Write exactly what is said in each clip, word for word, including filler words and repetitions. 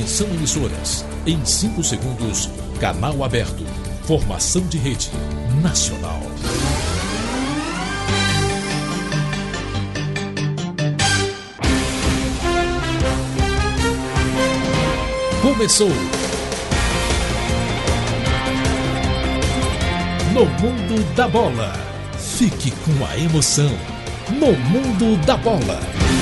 Atenção emissoras, em cinco segundos, canal aberto, formação de rede nacional. Começou No Mundo da Bola. Fique com a emoção No Mundo da Bola.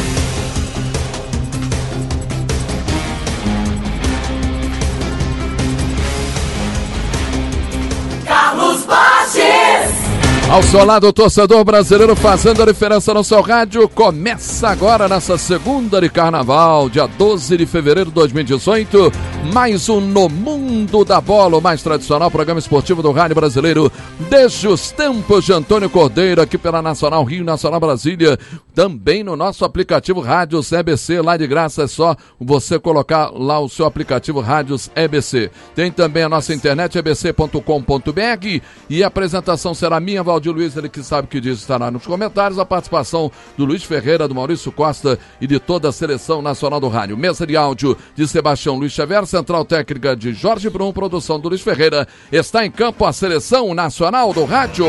Carlos Baches! Ao seu lado, o torcedor brasileiro fazendo a diferença no seu rádio. Começa agora nessa segunda de carnaval, dia doze de fevereiro de dois mil e dezoito. Mais um No Mundo da Bola, o mais tradicional programa esportivo do rádio brasileiro. Desde os tempos de Antônio Cordeiro, aqui pela Nacional Rio, Nacional Brasília. Também no nosso aplicativo Rádios E B C, lá de graça é só você colocar lá o seu aplicativo Rádios E B C. Tem também a nossa internet, e b c ponto com ponto b r, e a apresentação será minha, Valdir Luiz, ele que sabe o que diz, estará nos comentários, a participação do Luiz Ferreira, do Maurício Costa e de toda a seleção nacional do rádio. Mesa de áudio de Sebastião Luiz Xavier, central técnica de Jorge Brum, produção do Luiz Ferreira. Está em campo a seleção nacional do rádio.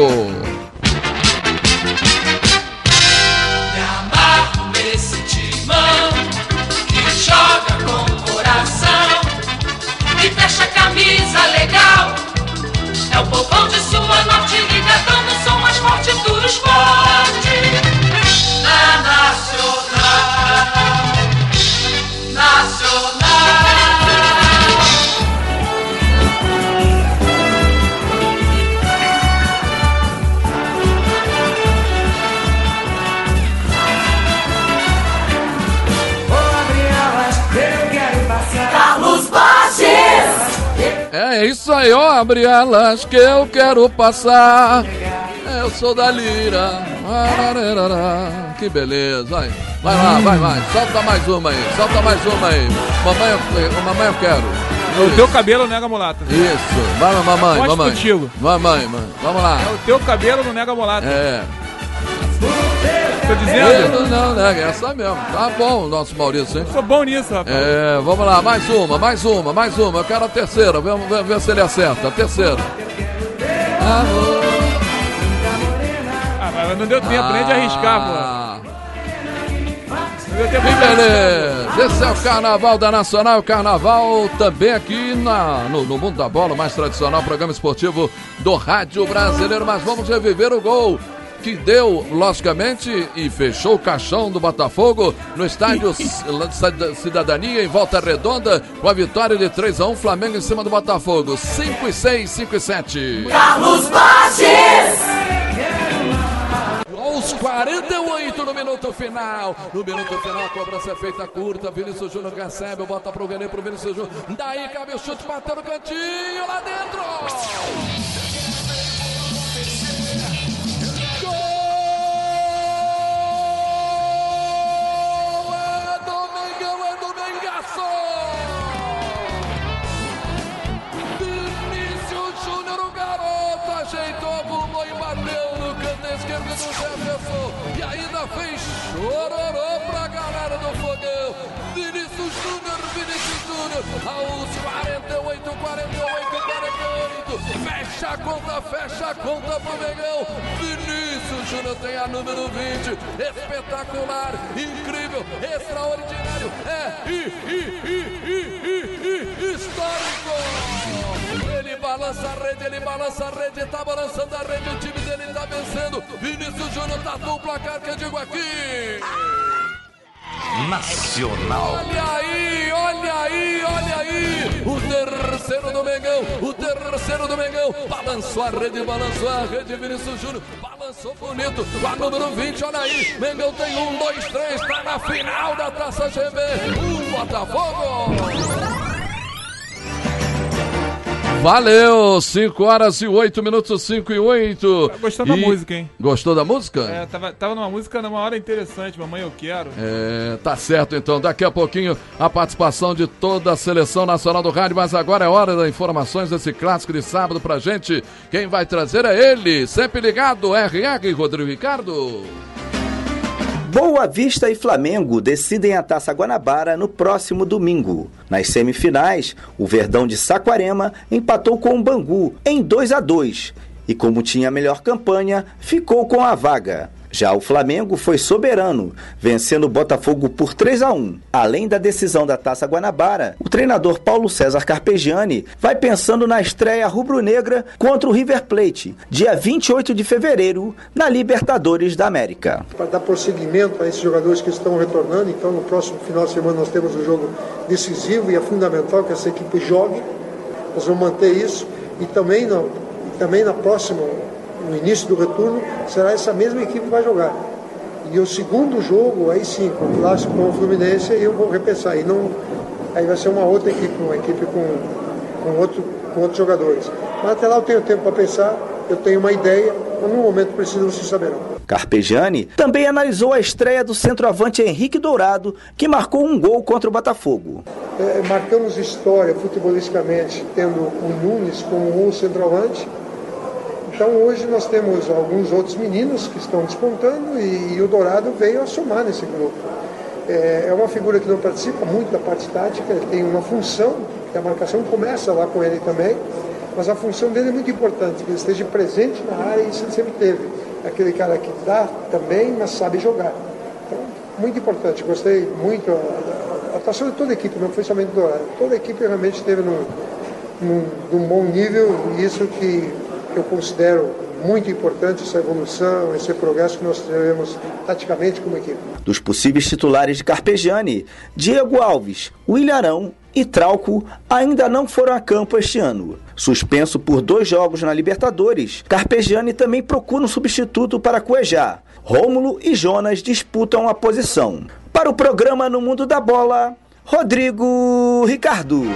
E fecha a camisa legal. É o povão de sua norte ligadão no som mais forte do esporte. Na Nacional, Nacional. Ô Gabriela, eu quero passear. Carlos Baches! É isso aí, ó, abre alas que eu quero passar. Eu sou da Lira. Que beleza, vai. Vai lá, vai, vai. Solta mais uma aí, solta mais uma aí. Mamãe, eu, mamãe, eu quero. É o teu cabelo, nega mulata. Isso, vai, mamãe, Pode mamãe. contigo. Mamãe, mãe, vamos lá. É o teu cabelo, não nega mulata. É. Tô dizendo? Não, não, é essa mesmo. Tá bom o nosso Maurício, hein? Sou bom nisso, rapaz. É, vamos lá, mais uma, mais uma, mais uma. Eu quero a terceira, vamos ver, ver se ele acerta. A terceira. Amor. Ah, mas não deu tempo ah, nem de arriscar, pô. Não deu tempo Que de beleza! Esse é o Carnaval da Nacional, o Carnaval também aqui na, no, no Mundo da Bola, o mais tradicional programa esportivo do rádio brasileiro. Mas vamos reviver o gol que deu, logicamente, e fechou o caixão do Botafogo no estádio Cidadania, em Volta Redonda, com a vitória de três a um, Flamengo em cima do Botafogo. cinco e seis, cinco e sete. Carlos Baches! Aos quarenta e oito no minuto final. No minuto final, a cobrança é feita curta. Vinícius Júnior recebe, bota pro René, pro Vinícius Júnior. Daí cabe o chute, bateu no cantinho, lá dentro. E ainda fez chororô pra galera do fogão. Vinícius Júnior, Vinícius Júnior, aos quarenta e oito, quarenta e oito, quarenta e oito. Fecha a conta, fecha a conta pro Mengão. Vinícius Júnior tem a número vinte. Espetacular, incrível, extraordinário. É i, i, i, i, i, i, histórico. Ele balança a rede, ele balança a rede, tá balançando a rede, o time dele tá vencendo. Vinícius Júnior tá no placar que eu digo aqui. Nacional. Olha aí, olha aí, olha aí. O terceiro do Mengão, o terceiro do Mengão. Balançou a rede, balançou a rede, Vinícius Júnior. Balançou bonito, com a número vinte, olha aí. Mengão tem um, dois, três, tá na final da Taça G B. O Botafogo. Valeu, cinco horas e oito minutos, cinco e oito. Gostou da e... música, hein? Gostou da música? É, tava, tava numa música numa hora interessante, Mamãe Eu Quero. É, tá certo então, daqui a pouquinho a participação de toda a seleção nacional do rádio, mas agora é hora das informações desse clássico de sábado pra gente. Quem vai trazer é ele, sempre ligado, R R Rodrigo Ricardo. Boa Vista e Flamengo decidem a Taça Guanabara no próximo domingo. Nas semifinais, o Verdão de Saquarema empatou com o Bangu em dois a dois e, como tinha a melhor campanha, ficou com a vaga. Já o Flamengo foi soberano, vencendo o Botafogo por três a um. Além da decisão da Taça Guanabara, o treinador Paulo César Carpegiani vai pensando na estreia rubro-negra contra o River Plate, dia vinte e oito de fevereiro, na Libertadores da América. Para dar prosseguimento a esses jogadores que estão retornando, então no próximo final de semana nós temos um jogo decisivo e é fundamental que essa equipe jogue. Nós vamos manter isso e também, no, também na próxima... no início do retorno, será essa mesma equipe que vai jogar. E o segundo jogo, aí sim, com o clássico com o Fluminense, eu vou repensar. E não, aí vai ser uma outra equipe, uma equipe com, com, outro, com outros jogadores. Mas até lá eu tenho tempo para pensar, eu tenho uma ideia, mas no momento preciso vocês saberão. Carpegiani também analisou a estreia do centroavante Henrique Dourado, que marcou um gol contra o Botafogo. É, marcamos história futebolisticamente, tendo o Nunes como um centroavante. Então hoje nós temos alguns outros meninos que estão despontando e, e o Dourado veio a somar nesse grupo. É, é uma figura que não participa muito da parte tática, ele tem uma função, que a marcação começa lá com ele também, mas a função dele é muito importante, que ele esteja presente na área e isso ele sempre teve. É aquele cara que dá também, mas sabe jogar. Então, muito importante, gostei muito. A, a atuação de toda a equipe, não foi somente do Dourado, toda a equipe realmente esteve num, num, num bom nível e isso que eu considero muito importante, essa evolução, esse progresso que nós tivemos taticamente como equipe. Dos possíveis titulares de Carpegiani, Diego Alves, Willian e Trauco ainda não foram a campo este ano. Suspenso por dois jogos na Libertadores, Carpegiani também procura um substituto para Cuejá. Rômulo e Jonas disputam a posição. Para o programa No Mundo da Bola, Rodrigo Ricardo.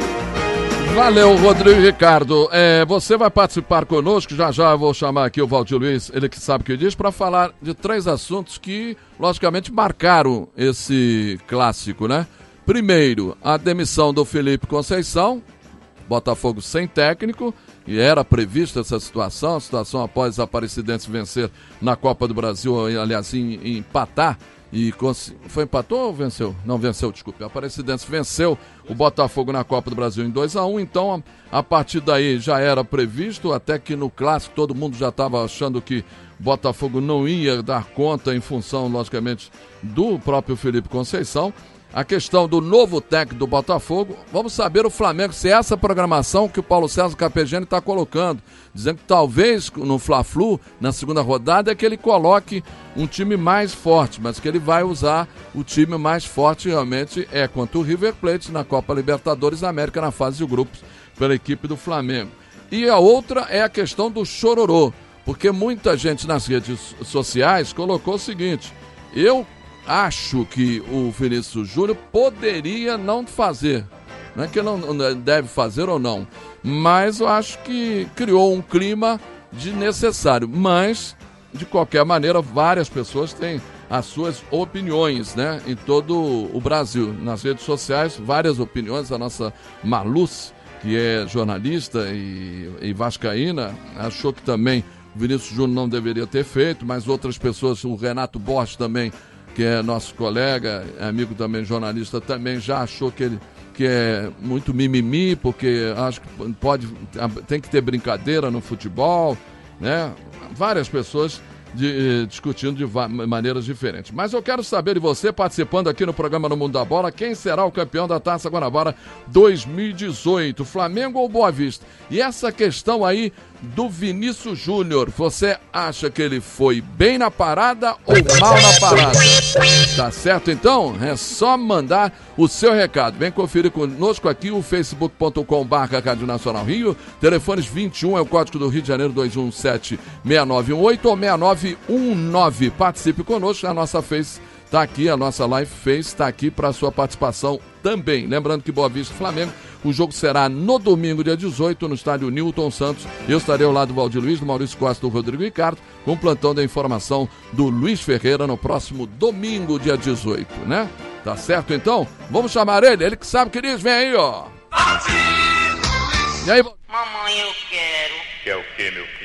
Valeu, Rodrigo Ricardo. É, você vai participar conosco, já já eu vou chamar aqui o Valdir Luiz, ele que sabe o que diz, para falar de três assuntos que, logicamente, marcaram esse clássico, né? Primeiro, a demissão do Felipe Conceição, Botafogo sem técnico, e era prevista essa situação, a situação após a Aparecidense vencer na Copa do Brasil, aliás, em, em empatar. E cons... foi empatou ou venceu? Não, venceu, desculpe. A Aparecidense venceu o Botafogo na Copa do Brasil em dois a um, então a, a partir daí já era previsto, até que no clássico todo mundo já estava achando que o Botafogo não ia dar conta em função, logicamente, do próprio Felipe Conceição. A questão do novo técnico do Botafogo, vamos saber o Flamengo, se é essa programação que o Paulo César Carpegiani está colocando, dizendo que talvez no Fla-Flu, na segunda rodada, é que ele coloque um time mais forte, mas que ele vai usar o time mais forte realmente é contra o River Plate na Copa Libertadores da América na fase de grupos pela equipe do Flamengo. E a outra é a questão do chororô, porque muita gente nas redes sociais colocou o seguinte: eu acho que o Vinícius Júnior poderia não fazer. Não é que não deve fazer ou não, mas eu acho que criou um clima desnecessário. Mas, de qualquer maneira, várias pessoas têm as suas opiniões, né? Em todo o Brasil. Nas redes sociais, várias opiniões. A nossa Marluce, que é jornalista e, e vascaína, achou que também o Vinícius Júnior não deveria ter feito, mas outras pessoas, o Renato Borges também, que é nosso colega, amigo também, jornalista, também já achou que ele que é muito mimimi, porque acho que pode, tem que ter brincadeira no futebol, né? Várias pessoas de, discutindo de va- maneiras diferentes. Mas eu quero saber de você, participando aqui no programa No Mundo da Bola, quem será o campeão da Taça Guanabara dois mil e dezoito, Flamengo ou Boa Vista? E essa questão aí do Vinícius Júnior, você acha que ele foi bem na parada ou mal na parada? Tá certo então? É só mandar o seu recado. Vem conferir conosco aqui o facebook ponto com barra Rádio Nacional Rio, telefones vinte e um é o código do Rio de Janeiro, dois um sete, seis nove um oito ou seis nove um nove. Participe conosco, a nossa Face está aqui, a nossa live Face está aqui para a sua participação também. Lembrando que Boa Vista e Flamengo, o jogo será no domingo, dia dezoito, no estádio Newton Santos. Eu estarei ao lado do Valdir Luiz, do Maurício Costa e do Rodrigo Ricardo, com o plantão da informação do Luiz Ferreira no próximo domingo, dia dezoito, né? Tá certo, então? Vamos chamar ele, ele que sabe o que diz, vem aí, ó. Valdir! E aí, Mamãe, eu quero. Quer o quê, meu filho? Mamãe,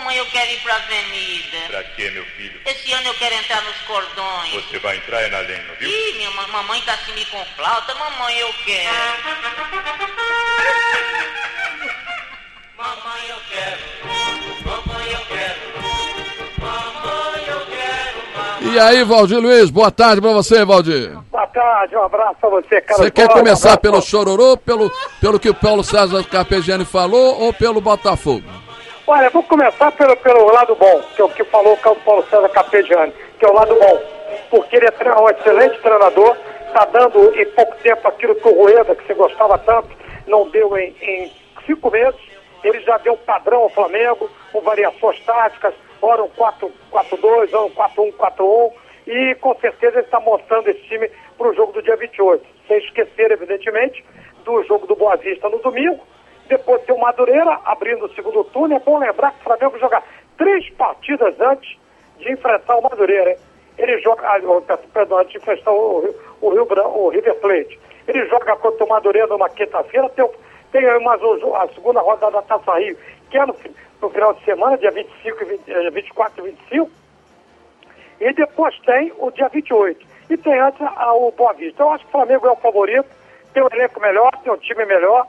Mamãe, eu quero ir pra avenida. Pra quê, meu filho? Esse ano eu quero entrar nos cordões. Você vai entrar é na lenha, viu? Ih, minha ma- mamãe tá assim me com flauta. Mamãe, eu quero. Mamãe, eu quero. Mamãe, eu quero. Mamãe, eu quero. E aí, Valdir Luiz, boa tarde pra você, Valdir. Boa tarde, um abraço pra você, cara. Você quer começar pelo Chororô, pelo, pelo que o Paulo César Carpegiani falou ou pelo Botafogo? Olha, vou começar pelo, pelo lado bom, que é o que falou o Paulo César Carpegiani, que é o lado bom. Porque ele é um excelente treinador, tá dando em pouco tempo aquilo que o Rueda, que você gostava tanto, não deu em, em cinco meses. Ele já deu um padrão ao Flamengo, com variações táticas, ora um quatro quatro dois, ora um quatro um quatro um, e com certeza ele está mostrando esse time para o jogo do dia vinte e oito. Sem esquecer, evidentemente, do jogo do Boa Vista no domingo. Depois tem o Madureira abrindo o segundo turno. É bom lembrar que o Flamengo joga três partidas antes de enfrentar o Madureira. Hein? Ele joga, ah, perdão, antes de enfrentar o, o, Rio Branco, o River Plate. Ele joga contra o Madureira numa quinta-feira. Tem, tem mais um, a segunda rodada da Taça Rio, que é no, no final de semana, dia vinte e cinco, vinte, vinte e quatro e vinte e cinco. E depois tem o dia vinte e oito. E tem antes a, o Boa Vista. Então eu acho que o Flamengo é o favorito. Tem um elenco melhor, tem um time melhor.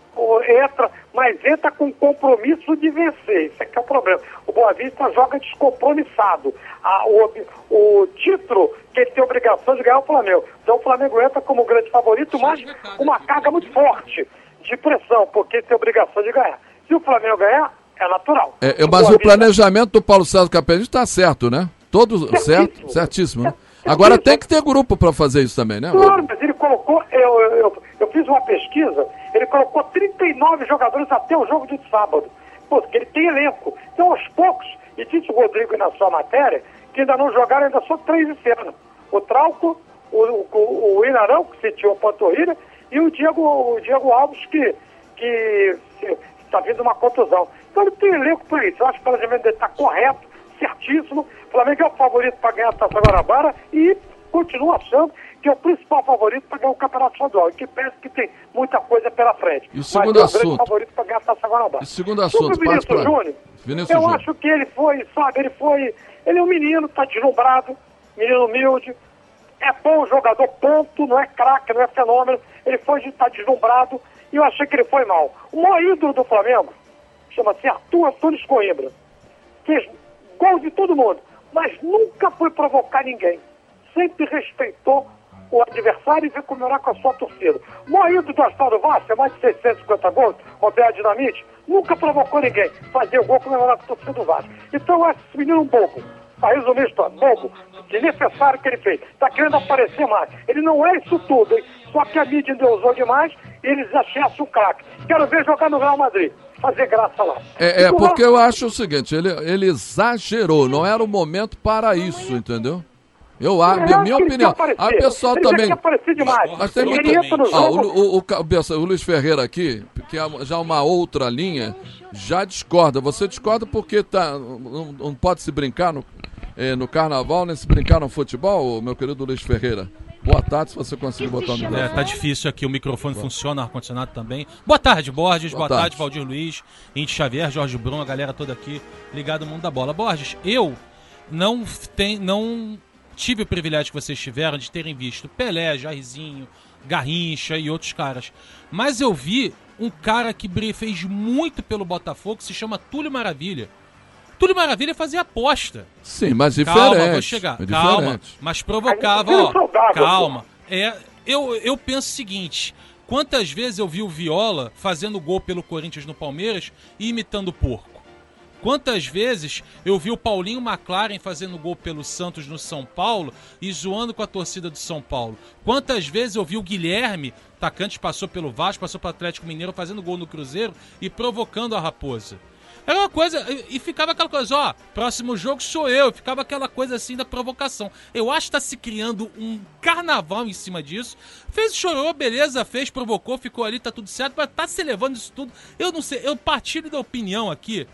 Entra, mas entra com compromisso de vencer, isso é que é o problema. O Boa Vista joga descompromissado. A, o, o título que ele tem obrigação de ganhar é o Flamengo. Então o Flamengo entra como grande favorito, mas com uma carga muito forte de pressão, porque ele tem obrigação de ganhar. Se o Flamengo ganhar, é natural. É, mas o, o planejamento do Paulo César Carpegiani está certo, né? Todo certo, certíssimo, né? Agora tem que ter grupo para fazer isso também, né? Claro, mas ele colocou, eu, eu, eu, eu fiz uma pesquisa, ele colocou trinta e nove jogadores até o jogo de sábado, porque ele tem elenco. Então, aos poucos, e disse o Rodrigo na sua matéria, que ainda não jogaram, ainda só três esse ano. O Trauco, o, o, o Inarão, que sentiu a panturrilha, e o Diego, o Diego Alves, que, que está vindo uma contusão. Então, ele tem elenco para isso. Eu acho que o planejamento dele está correto, certíssimo. O Flamengo é o favorito para ganhar a Taça Guanabara e continua achando que é o principal favorito para ganhar o Campeonato Estadual. E que pensa que tem muita coisa pela frente. E o segundo Mas é o assunto? grande favorito para ganhar a Taça Guanabara. E o segundo assunto? Sobre o Vinícius pra... Júnior, Vinícius eu Júnior. acho que ele foi, sabe, ele foi... Ele é um menino, está deslumbrado, menino humilde, é bom jogador, ponto, não é craque, não é fenômeno. Ele foi estar deslumbrado e eu achei que ele foi mal. O maior ídolo do Flamengo chama-se Arthur Antunes Coimbra. Fez gol de todo mundo, mas nunca foi provocar ninguém. Sempre respeitou o adversário e veio comemorar com a sua torcida. O maior ídolo do Astral do Vasco, é mais de seiscentos e cinquenta gols, Roberto Dinamite, nunca provocou ninguém. Fazia o gol comemorar com a torcida do Vasco. Então eu acho esse menino um bobo. Para resumir a história, bobo, desnecessário que ele fez. Está querendo aparecer mais. Ele não é isso tudo, hein? Só que a mídia endeusou demais e eles acharam um craque. Quero ver jogar no Real Madrid. Fazer graça lá. É, é porque eu acho o seguinte, ele, ele exagerou, não era o momento para isso, entendeu? Eu acho, É, minha ele opinião. quer aparecer. A pessoa Ele também. quer aparecer demais. Mas tem Ele muito. entra no Ah, jogo- o, o, o, o Luiz Ferreira aqui, que é já uma outra linha, já discorda. Você discorda porque tá, não, não pode se brincar no, eh, no carnaval, nem se brincar no futebol, meu querido Luiz Ferreira. Boa tarde, se você conseguir botar o microfone. É, tá difícil aqui, o microfone funciona, o ar-condicionado também. Boa tarde, Borges. Boa, Boa tarde. tarde, Valdir Luiz, Inti Xavier, Jorge Bruno, a galera toda aqui ligado no mundo da bola. Borges, eu não, tem, não tive o privilégio que vocês tiveram de terem visto Pelé, Jairzinho, Garrincha e outros caras. Mas eu vi um cara que fez muito pelo Botafogo, que se chama Túlio Maravilha. Túlio Maravilha fazia aposta. Sim, mas diferente. Calma, vou chegar. é Calma, diferente. mas provocava, Aí, ó. saudável, Calma. É, eu, eu penso o seguinte: quantas vezes eu vi o Viola fazendo gol pelo Corinthians no Palmeiras e imitando o porco? Quantas vezes eu vi o Paulinho McLaren fazendo gol pelo Santos no São Paulo e zoando com a torcida do São Paulo? Quantas vezes eu vi o Guilherme, atacante, passou pelo Vasco, passou pelo Atlético Mineiro, fazendo gol no Cruzeiro e provocando a Raposa? Era uma coisa, e ficava aquela coisa, ó, próximo jogo sou eu, ficava aquela coisa assim da provocação. Eu acho que tá se criando um carnaval em cima disso. Fez, chorou, beleza, fez, provocou, ficou ali, tá tudo certo, mas tá se levando isso tudo. Eu não sei, eu partilho da opinião aqui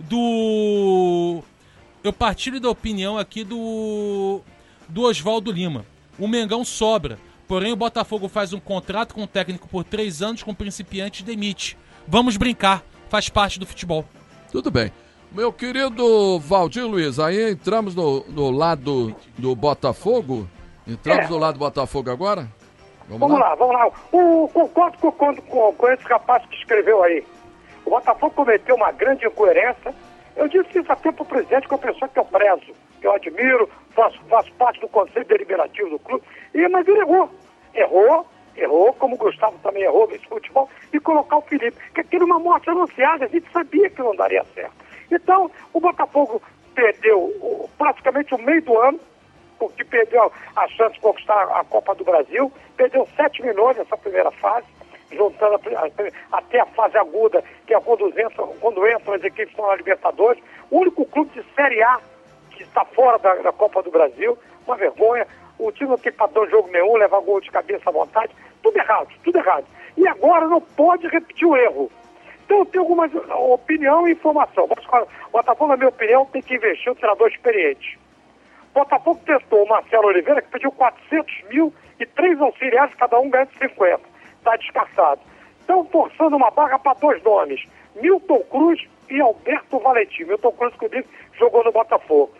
do... Eu partilho da opinião aqui do... do Oswaldo Lima. O Mengão sobra, porém o Botafogo faz um contrato com o técnico por três anos com o principiante e demite. Vamos brincar, faz parte do futebol. Tudo bem. Meu querido Valdir Luiz, aí entramos no, no lado do Botafogo. Entramos É. no lado do Botafogo agora? Vamos, Vamos lá? lá, vamos lá. O, concordo com, com, com, com esse rapaz que escreveu aí. O Botafogo cometeu uma grande incoerência. Eu disse isso até para o presidente, que é uma pessoa que eu prezo, que eu admiro, faço, faço parte do conselho deliberativo do clube. E, mas ele errou. Errou, errou, como o Gustavo também errou nesse futebol, e colocar o Felipe. Que aquilo é uma morte anunciada, a gente sabia que não daria certo. Então, o Botafogo perdeu o, praticamente o meio do ano, porque perdeu a chance de conquistar a Copa do Brasil, perdeu sete milhões nessa primeira fase, juntando a, a, até a fase aguda, que é quando entram, quando entram as equipes na Libertadores. O único clube de Série A que está fora da, da Copa do Brasil, uma vergonha. O time não tem padrão de jogo nenhum, levar gol de cabeça à vontade, tudo errado, tudo errado. E agora não pode repetir o erro. Então eu tenho alguma opinião e informação. O Botafogo, na minha opinião, tem que investir em um treinador experiente. O Botafogo testou o Marcelo Oliveira, que pediu quatrocentos mil e três auxiliares, cada um ganha cinquenta. Está descartado. Estão forçando uma barra para dois nomes, Milton Cruz e Alberto Valentim. Milton Cruz, que eu disse, jogou no Botafogo.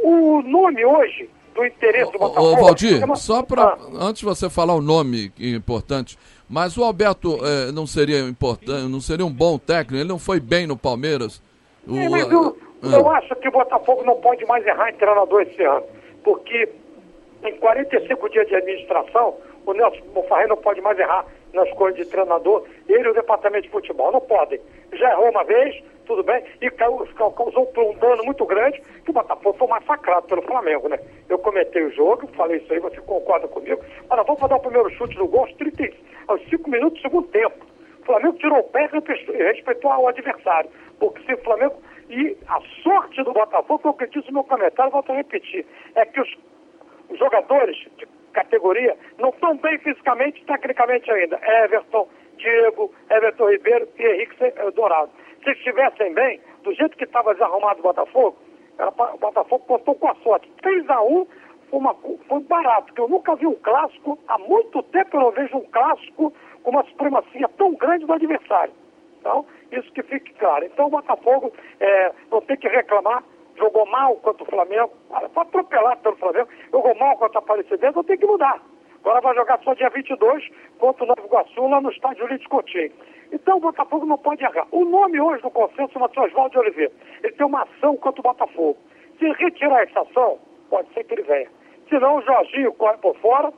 O nome hoje do interesse do Botafogo... Ô, Valdir, é uma... só para... Ah. Antes de você falar o nome importante, mas o Alberto eh, não seria importante, não seria um bom técnico? Ele não foi bem no Palmeiras? O, é, mas eu, ah. eu acho que o Botafogo não pode mais errar em treinador esse ano, porque em quarenta e cinco dias de administração, o Nelson Mufarré não pode mais errar nas coisas de treinador, ele e o departamento de futebol não podem. Já errou uma vez, tudo bem, e causou um dano muito grande, que o Botafogo foi massacrado pelo Flamengo, né? Eu comentei o jogo, falei isso aí, você concorda comigo, mas nós vamos fazer o primeiro chute no gol aos, trinta, aos cinco minutos do segundo tempo. O Flamengo tirou o pé e respeitou o adversário, porque se o Flamengo... E a sorte do Botafogo, que eu acredito no meu comentário, volto a repetir, é que os, os jogadores de categoria não estão bem fisicamente e tecnicamente ainda. Everton, Diego, Everton Ribeiro e Henrique Dourado. Se estivessem bem, do jeito que estava desarrumado o Botafogo, era pra, o Botafogo contou com a sorte. três a um foi, uma, foi barato, porque eu nunca vi um clássico, há muito tempo eu não vejo um clássico com uma supremacia tão grande do adversário. Então, isso que fique claro. Então, o Botafogo é, não tem que reclamar, jogou mal contra o Flamengo, foi atropelado pelo Flamengo, jogou mal contra a Aparecidense, não tem que mudar. Agora vai jogar só dia vinte e dois contra o Nova Iguaçu, lá no estádio Ulisses Coutinho. Então, o Botafogo não pode errar. O nome hoje do consenso é o Oswaldo de Oliveira. Ele tem uma ação contra o Botafogo. Se retirar essa ação, pode ser que ele venha. Senão, o Jorginho corre por fora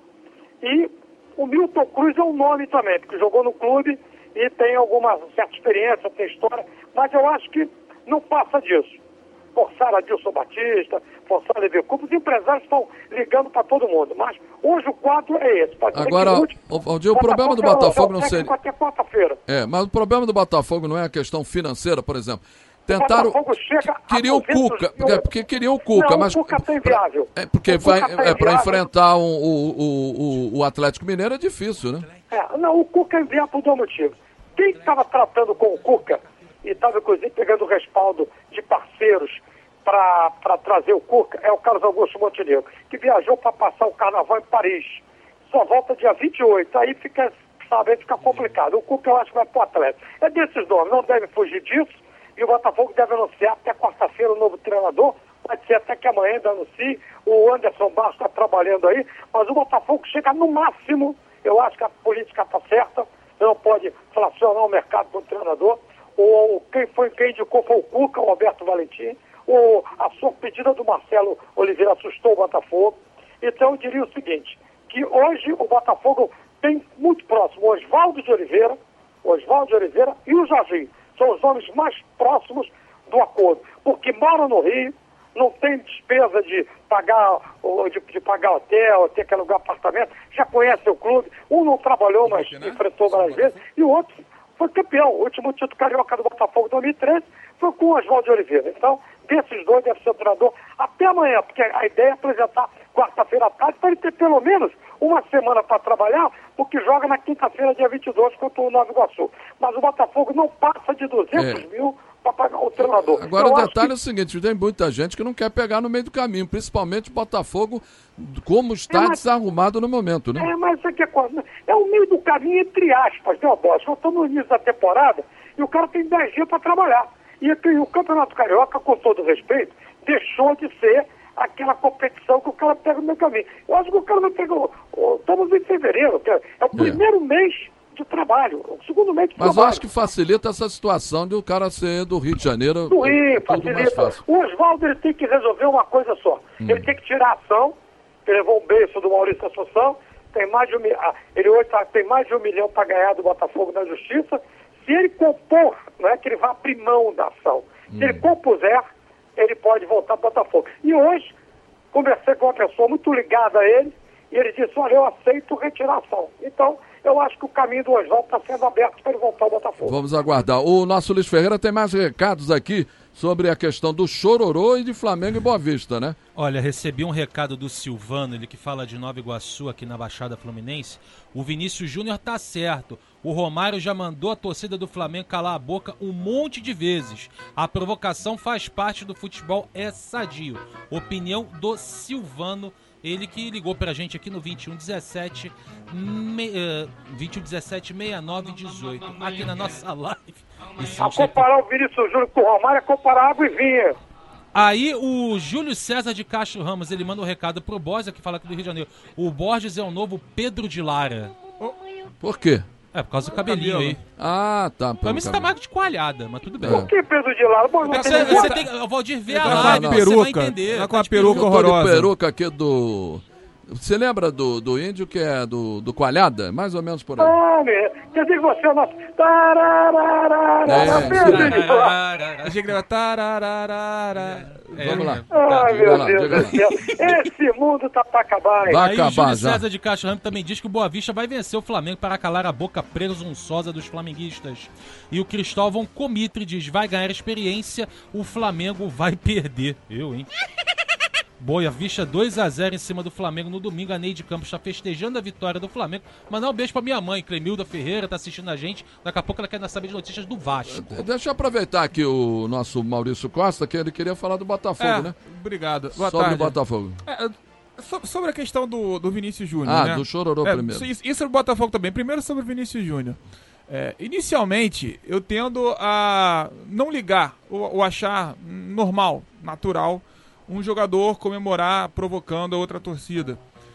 e o Milton Cruz é um nome também, porque jogou no clube e tem alguma certa experiência, tem história, mas eu acho que não passa disso. Forçar a Dilson Batista, forçar a Levi Cupo, os empresários estão ligando para todo mundo, mas hoje o quadro é esse. Pode Agora, o, Valdir, o problema do Botafogo não seria... Até quarta-feira. É, mas o problema do Botafogo não é a questão financeira, por exemplo. Tentaram... Queriam o Cuca, porque, porque queriam o Cuca, não, mas... o Cuca está inviável. É, porque vai, é, para enfrentar um, o, o, o, o Atlético Mineiro é difícil, né? É, não, o Cuca é inviável por dois motivos. Quem estava tratando com o Cuca e estava, inclusive, pegando o respaldo de parceiros para trazer o Cuca é o Carlos Augusto Montenegro, que viajou para passar o carnaval em Paris. Só volta dia vinte e oito, aí fica, sabe, fica complicado. O Cuca eu acho que vai para o Atlético. É desses nomes, não deve fugir disso, e o Botafogo deve anunciar até quarta-feira o novo treinador, pode ser até que amanhã ainda anuncie, o Anderson Barros está trabalhando aí, mas o Botafogo chega no máximo, eu acho que a política está certa, não pode fracionar o mercado do treinador, ou quem foi quem indicou foi o Cuca, o Alberto Valentim, ou a sua pedida do Marcelo Oliveira assustou o Botafogo. Então eu diria o seguinte, que hoje o Botafogo tem muito próximo o Oswaldo de Oliveira, o Oswaldo de Oliveira e o Jorginho. São os nomes mais próximos do acordo, porque moram no Rio, não tem despesa de pagar, de, de pagar hotel, ter que alugar apartamento, já conhece o clube, um não trabalhou, mas enfrentou várias vezes, e o outro foi campeão. O último título carioca do Botafogo em dois mil e treze foi com o Oswaldo de Oliveira. Então, desses dois deve ser o treinador até amanhã, porque a ideia é apresentar quarta-feira à tarde para ele ter pelo menos uma semana para trabalhar, porque joga na quinta-feira, dia vinte e dois, contra o Nova Iguaçu. Mas o Botafogo não passa de duzentos mil para pagar o treinador. Agora eu o detalhe que... é o seguinte, tem muita gente que não quer pegar no meio do caminho, principalmente o Botafogo, como está é, mas... desarrumado no momento, né? É, mas isso aqui é coisa. É o meio do caminho entre aspas, né, Bosch? Eu estou no início da temporada e o cara tem dez dias para trabalhar. E, e o Campeonato Carioca, com todo respeito, deixou de ser aquela competição que o cara pega no meio caminho. Eu acho que o cara vai pegar... Estamos em fevereiro, que é, é o primeiro é. mês de trabalho, o segundo mês de Mas trabalho. eu acho que facilita essa situação de o cara ser do Rio de Janeiro. Do Rio, facilita. O Oswaldo ele tem que resolver uma coisa só. Hum. Ele tem que tirar a ação, ele levou um beijo do Maurício Assunção, tem mais de um, ele hoje tem mais de um milhão para ganhar do Botafogo na Justiça. Se ele compor, não é que ele vá abrir mão da ação. Se hum. ele compuser, ele pode voltar para o Botafogo. E hoje, conversei com uma pessoa muito ligada a ele, e ele disse, olha, eu aceito retirar a ação. Então, eu acho que o caminho do Oswaldo está sendo aberto para ele voltar ao Botafogo. Vamos aguardar. O nosso Luiz Ferreira tem mais recados aqui sobre a questão do Chororô e de Flamengo e Boa Vista, né? Olha, recebi um recado do Silvano, ele que fala de Nova Iguaçu, aqui na Baixada Fluminense. O Vinícius Júnior tá certo. O Romário já mandou a torcida do Flamengo calar a boca um monte de vezes. A provocação faz parte do futebol, é sadio. Opinião do Silvano, ele que ligou pra gente aqui no vinte e um dezessete, me, uh, vinte e um dezessete, sessenta e nove dezoito, aqui na nossa live. A comparar o Vinícius Júnior com o Romário é comparar água e vinho. Aí o Júlio César de Castro Ramos, ele manda um recado pro Borges, que fala aqui do Rio de Janeiro. O Borges é o novo Pedro de Lara. Por quê? É, por causa do cabelinho aí. Ah, tá. Pra mim você tá mais de coalhada, mas tudo bem. Por que Pedro de Lara? Bom, você, você, você tem, o Valdir vê a live, não, você peruca, vai entender. Tá com a peruca horrorosa. peruca aqui do... Você lembra do, do índio que é do, do Coalhada? Mais ou menos por aí. Ah, meu. Quer dizer que você é o nosso... É, Achei que era tarararara. Vamos lá. Ai, meu lá, Deus do céu. Esse mundo tá pra acabar, hein? Vai Aí acabar o Júlio já. César de Castro Ramos também diz que o Boa Vista vai vencer o Flamengo para calar a boca presunçosa dos flamenguistas. E o Cristóvão Comitre diz, vai ganhar experiência, o Flamengo vai perder. Eu, hein? Boa Vista dois a zero em cima do Flamengo no domingo. A Neide Campos está festejando a vitória do Flamengo. Mandar um beijo pra minha mãe, Clemilda Ferreira, tá assistindo a gente. Daqui a pouco ela quer saber de notícias do Vasco. Deixa eu aproveitar aqui o nosso Maurício Costa, que ele queria falar do Botafogo, é, né? Obrigado. Boa sobre tarde. o Botafogo. É, so, sobre a questão do, do Vinícius Júnior, Ah, né? do Chororô é, primeiro. Isso, isso sobre o Botafogo também. Primeiro sobre o Vinícius Júnior. É, inicialmente, eu tendo a não ligar, ou, ou achar normal, natural, um jogador comemorar provocando a outra torcida.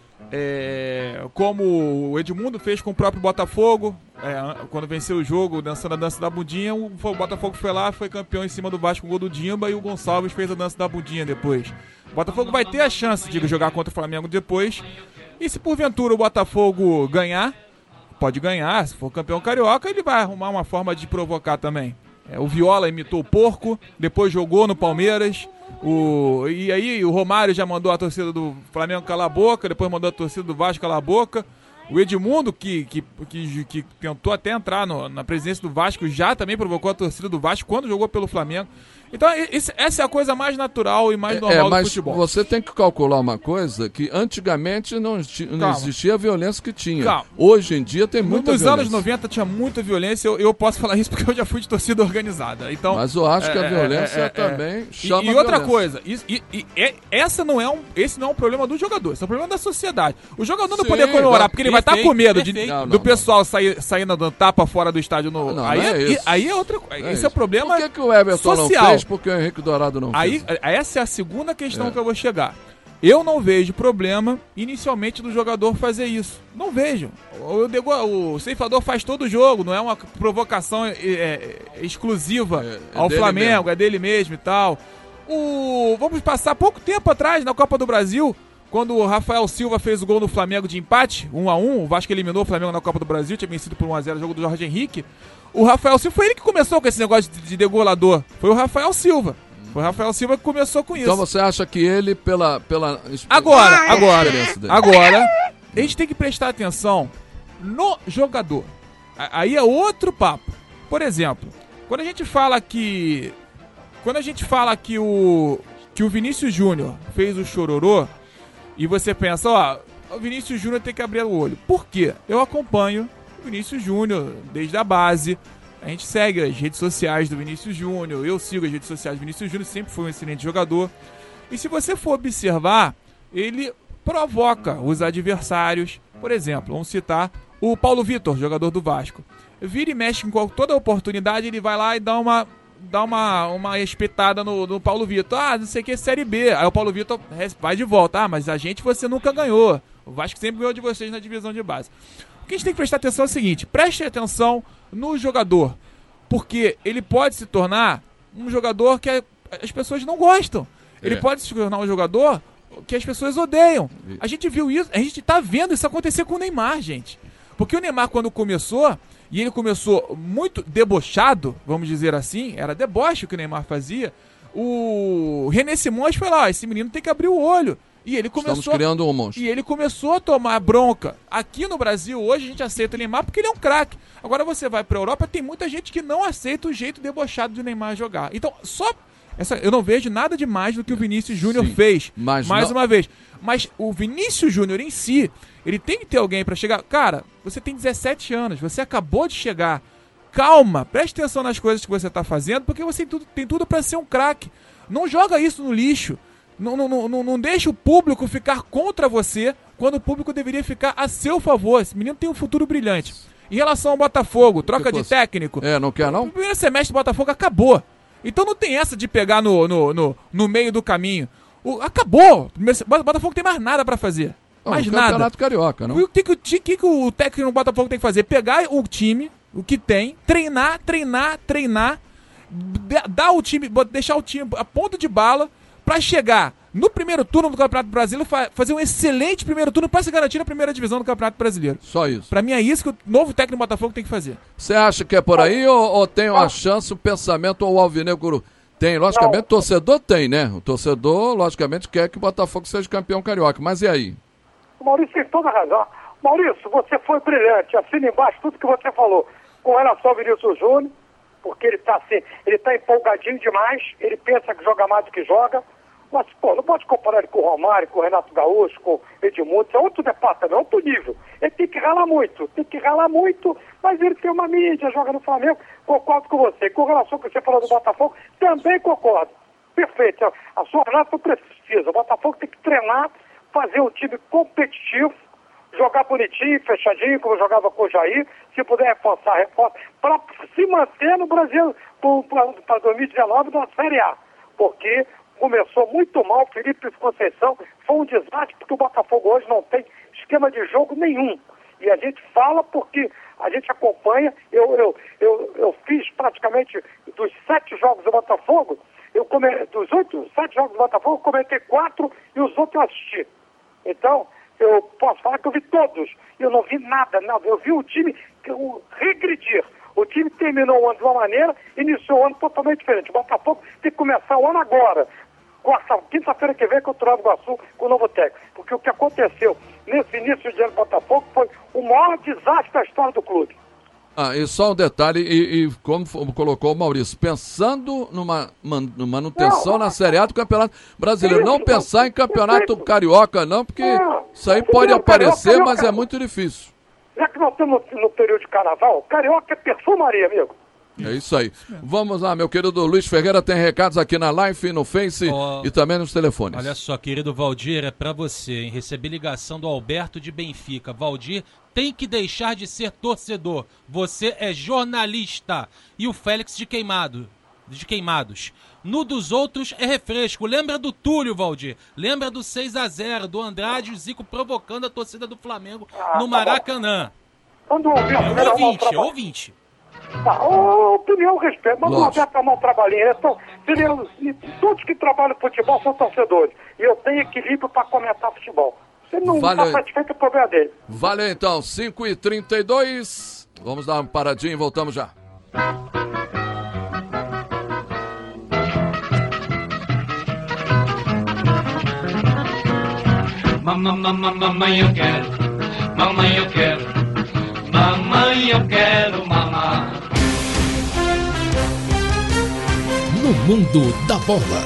É, como o Edmundo fez com o próprio Botafogo, é, quando venceu o jogo, dançando a dança da bundinha, o, o Botafogo foi lá, foi campeão em cima do Vasco com o gol do Dimba, e o Gonçalves fez a dança da bundinha depois. O Botafogo vai ter a chance de jogar contra o Flamengo depois, e se porventura o Botafogo ganhar, pode ganhar, se for campeão carioca, ele vai arrumar uma forma de provocar também. É, o Viola imitou o Porco, depois jogou no Palmeiras. O, e aí o Romário já mandou a torcida do Flamengo calar a boca, depois mandou a torcida do Vasco calar a boca. O Edmundo, que, que, que, que tentou até entrar no, na presidência do Vasco, já também provocou a torcida do Vasco quando jogou pelo Flamengo. Então esse, essa é a coisa mais natural e mais normal é, mas do futebol. Você tem que calcular uma coisa, que antigamente não, não existia a violência que tinha. Calma. Hoje em dia tem muita Nos violência. Nos anos noventa tinha muita violência, eu, eu posso falar isso porque eu já fui de torcida organizada. Então, mas eu acho é, que a violência é, é, também é, chama E, e outra violência. coisa, isso, e, e, e, essa não é um, esse não é um problema do jogador, esse é um problema da sociedade. O jogador não Sim, poder comemorar, não, porque ele vai estar com medo de, não, não, do não. pessoal sair, saindo dando tapa fora do estádio. No, não, aí, não é é, isso. aí é outra coisa. É esse é o problema Por que, que o Everton social. não fez, porque o Henrique Dourado não aí, fez? Essa é a segunda questão É. que eu vou chegar. Eu não vejo problema, inicialmente, do jogador fazer isso. Não vejo. O, o, o ceifador faz todo o jogo, não é uma provocação é, é, exclusiva É, é ao dele Flamengo, mesmo. é dele mesmo e tal. O, vamos passar pouco tempo atrás, na Copa do Brasil, quando o Rafael Silva fez o gol no Flamengo de empate, um a um, o Vasco eliminou o Flamengo na Copa do Brasil, tinha vencido por um a zero o jogo do Jorge Henrique. O Rafael Silva foi ele que começou com esse negócio de, de degolador. Foi o Rafael Silva. Foi o Rafael Silva que começou com isso. Então você acha que ele, pela... pela... Agora, Ah, agora, dele. agora, a gente tem que prestar atenção no jogador. A- Aí é outro papo. Por exemplo, quando a gente fala que... Quando a gente fala que o, que o Vinícius Júnior fez o chororô, e você pensa, ó, o Vinícius Júnior tem que abrir o olho. Por quê? Eu acompanho o Vinícius Júnior desde a base. A gente segue as redes sociais do Vinícius Júnior, eu sigo as redes sociais do Vinícius Júnior, sempre foi um excelente jogador. E se você for observar, ele provoca os adversários. Por exemplo, vamos citar o Paulo Vitor, jogador do Vasco. Vira e mexe com toda oportunidade, ele vai lá e dá uma dá uma, uma espetada no, no Paulo Vitor. Ah, não sei o que, Série B. Aí o Paulo Vitor vai de volta. Ah, mas a gente você nunca ganhou. O Vasco sempre ganhou de vocês na divisão de base. O que a gente tem que prestar atenção é o seguinte: preste atenção no jogador, porque ele pode se tornar um jogador que as pessoas não gostam. Ele é. pode se tornar um jogador que as pessoas odeiam. A gente viu isso, a gente tá vendo isso acontecer com o Neymar, gente. Porque o Neymar, quando começou, e ele começou muito debochado, vamos dizer assim, era deboche o que o Neymar fazia, o René Simões foi lá, esse menino tem que abrir o olho. E ele começou, Estamos criando um monstro. E ele começou a tomar bronca. Aqui no Brasil, hoje, a gente aceita o Neymar porque ele é um craque. Agora você vai pra Europa, tem muita gente que não aceita o jeito debochado de Neymar jogar. Então, só... Essa, eu não vejo nada de mais do que o Vinícius Júnior fez, mas mais não... uma vez. Mas o Vinícius Júnior em si, ele tem que ter alguém pra chegar. Cara, você tem dezessete anos, você acabou de chegar. Calma, preste atenção nas coisas que você tá fazendo, porque você tem tudo, tem tudo pra ser um craque. Não joga isso no lixo. Não, não, não, não deixa o público ficar contra você, quando o público deveria ficar a seu favor. Esse menino tem um futuro brilhante. Em relação ao Botafogo, troca de técnico. É, não quer não? O primeiro semestre do Botafogo acabou. Então não tem essa de pegar no, no, no, no meio do caminho. O, acabou. O Botafogo tem mais nada pra fazer. Oh, mais nada. Campeonato Carioca, não? O que, que, o, que, que o técnico do Botafogo tem que fazer? Pegar o time, o que tem, treinar, treinar, treinar, dar o time, deixar o time a ponto de bala pra chegar no primeiro turno do Campeonato Brasileiro, fazer um excelente primeiro turno pra se garantir na primeira divisão do Campeonato Brasileiro. Só isso. Pra mim é isso que o novo técnico do Botafogo tem que fazer. Você acha que é por aí ou, ou tem uma chance, o pensamento ou o alvinegro tem? Logicamente, o torcedor tem, né? O torcedor, logicamente, quer que o Botafogo seja campeão carioca. Mas e aí? O Maurício tem toda a razão. Maurício, você foi brilhante. Assina embaixo tudo que você falou. Com relação ao Vinícius Júnior, porque ele tá assim, ele tá empolgadinho demais, ele pensa que joga mais do que joga. Mas, pô, não pode comparar ele com o Romário, com o Renato Gaúcho, com o Edmundo, isso é outro departamento, é outro nível. Ele tem que ralar muito, tem que ralar muito, mas ele tem uma mídia, joga no Flamengo, concordo com você. Com relação ao que você falou do Botafogo, também concordo. Perfeito, a sua análise foi precisa. O Botafogo tem que treinar, fazer um time competitivo, jogar bonitinho, fechadinho, como jogava com o Jair, se puder reforçar, reforça, para se manter no Brasil para dois mil e dezenove na Série A, porque começou muito mal, Felipe Conceição foi um desastre, porque o Botafogo hoje não tem esquema de jogo nenhum. E a gente fala porque a gente acompanha, eu, eu, eu, eu fiz praticamente dos sete jogos do Botafogo, eu come, dos oito, sete jogos do Botafogo, eu comentei quatro e os outros eu assisti. Então, eu posso falar que eu vi todos, eu não vi nada, nada. Eu vi o time o, regredir. O time terminou o ano de uma maneira, iniciou o ano totalmente diferente. O Botafogo tem que começar o ano agora. Quarta, quinta-feira que vem contra o Nova Iguaçu com o novo técnico. Porque o que aconteceu nesse início de ano do Botafogo foi o maior desastre da história do clube. Ah, e só um detalhe, e, e como colocou o Maurício, pensando numa man, manutenção não, na Série A do Campeonato Brasileiro, isso, não pensar não, em Campeonato isso. Carioca não, porque não, isso aí pode aparecer, carioca, mas carioca, é muito difícil. Já que nós estamos no, no período de carnaval, Carioca é perfumaria, amigo. É isso aí. Vamos lá, meu querido Luiz Ferreira, tem recados aqui na live, no Face oh, e também nos telefones. Olha só, querido Valdir, é pra você, hein? Recebi ligação do Alberto de Benfica. Valdir tem que deixar de ser torcedor. Você é jornalista. E o Félix de Queimado, de Queimados. No dos outros é refresco. Lembra do Túlio, Valdir? Lembra do seis a zero, do Andrade e o Zico provocando a torcida do Flamengo ah, no Maracanã. Quando ouvi, é ouvinte, é ouvinte. Tá, oh, opinião, respeito, mas não vai tomar um trabalhinho. Então, todos que trabalham no futebol são torcedores. E eu tenho equilíbrio para comentar futebol. Se ele não está satisfeito, é o problema dele. Valeu então, cinco e trinta e dois. Vamos dar uma paradinha e voltamos já. Mamãe, eu quero, mamãe, eu quero, mamãe, eu quero mamar. No mundo da bola.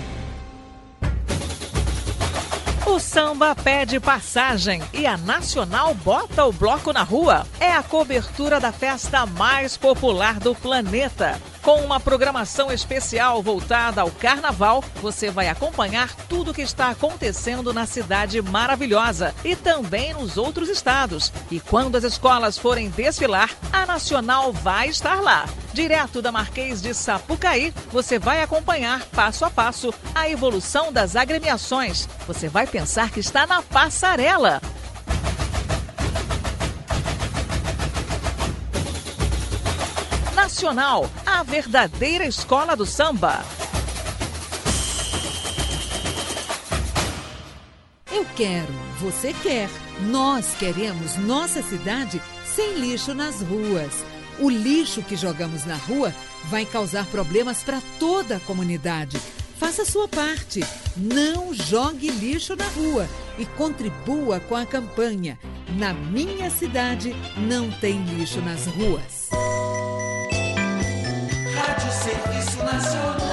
O samba pede passagem e a Nacional bota o bloco na rua. É a cobertura da festa mais popular do planeta. Com uma programação especial voltada ao carnaval, você vai acompanhar tudo o que está acontecendo na cidade maravilhosa e também nos outros estados. E quando as escolas forem desfilar, a Nacional vai estar lá. Direto da Marquês de Sapucaí, você vai acompanhar passo a passo a evolução das agremiações. Você vai pensar que está na passarela. Nacional, a verdadeira escola do samba. Eu quero, você quer, nós queremos nossa cidade sem lixo nas ruas. O lixo que jogamos na rua vai causar problemas para toda a comunidade. Faça a sua parte. Não jogue lixo na rua e contribua com a campanha Na Minha Cidade Não Tem Lixo nas Ruas. Rádio Serviço Nacional.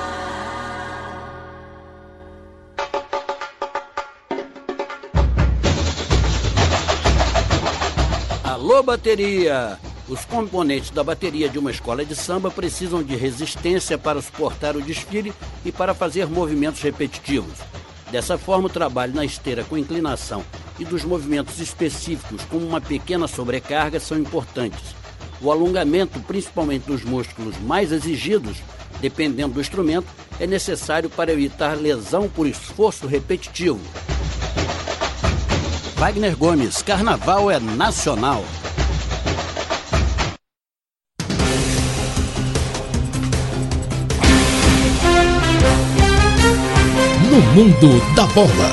Alô, bateria! Os componentes da bateria de uma escola de samba precisam de resistência para suportar o desfile e para fazer movimentos repetitivos. Dessa forma, o trabalho na esteira com inclinação e dos movimentos específicos, como uma pequena sobrecarga, são importantes. O alongamento, principalmente dos músculos mais exigidos, dependendo do instrumento, é necessário para evitar lesão por esforço repetitivo. Wagner Gomes, Carnaval é nacional. No mundo da bola.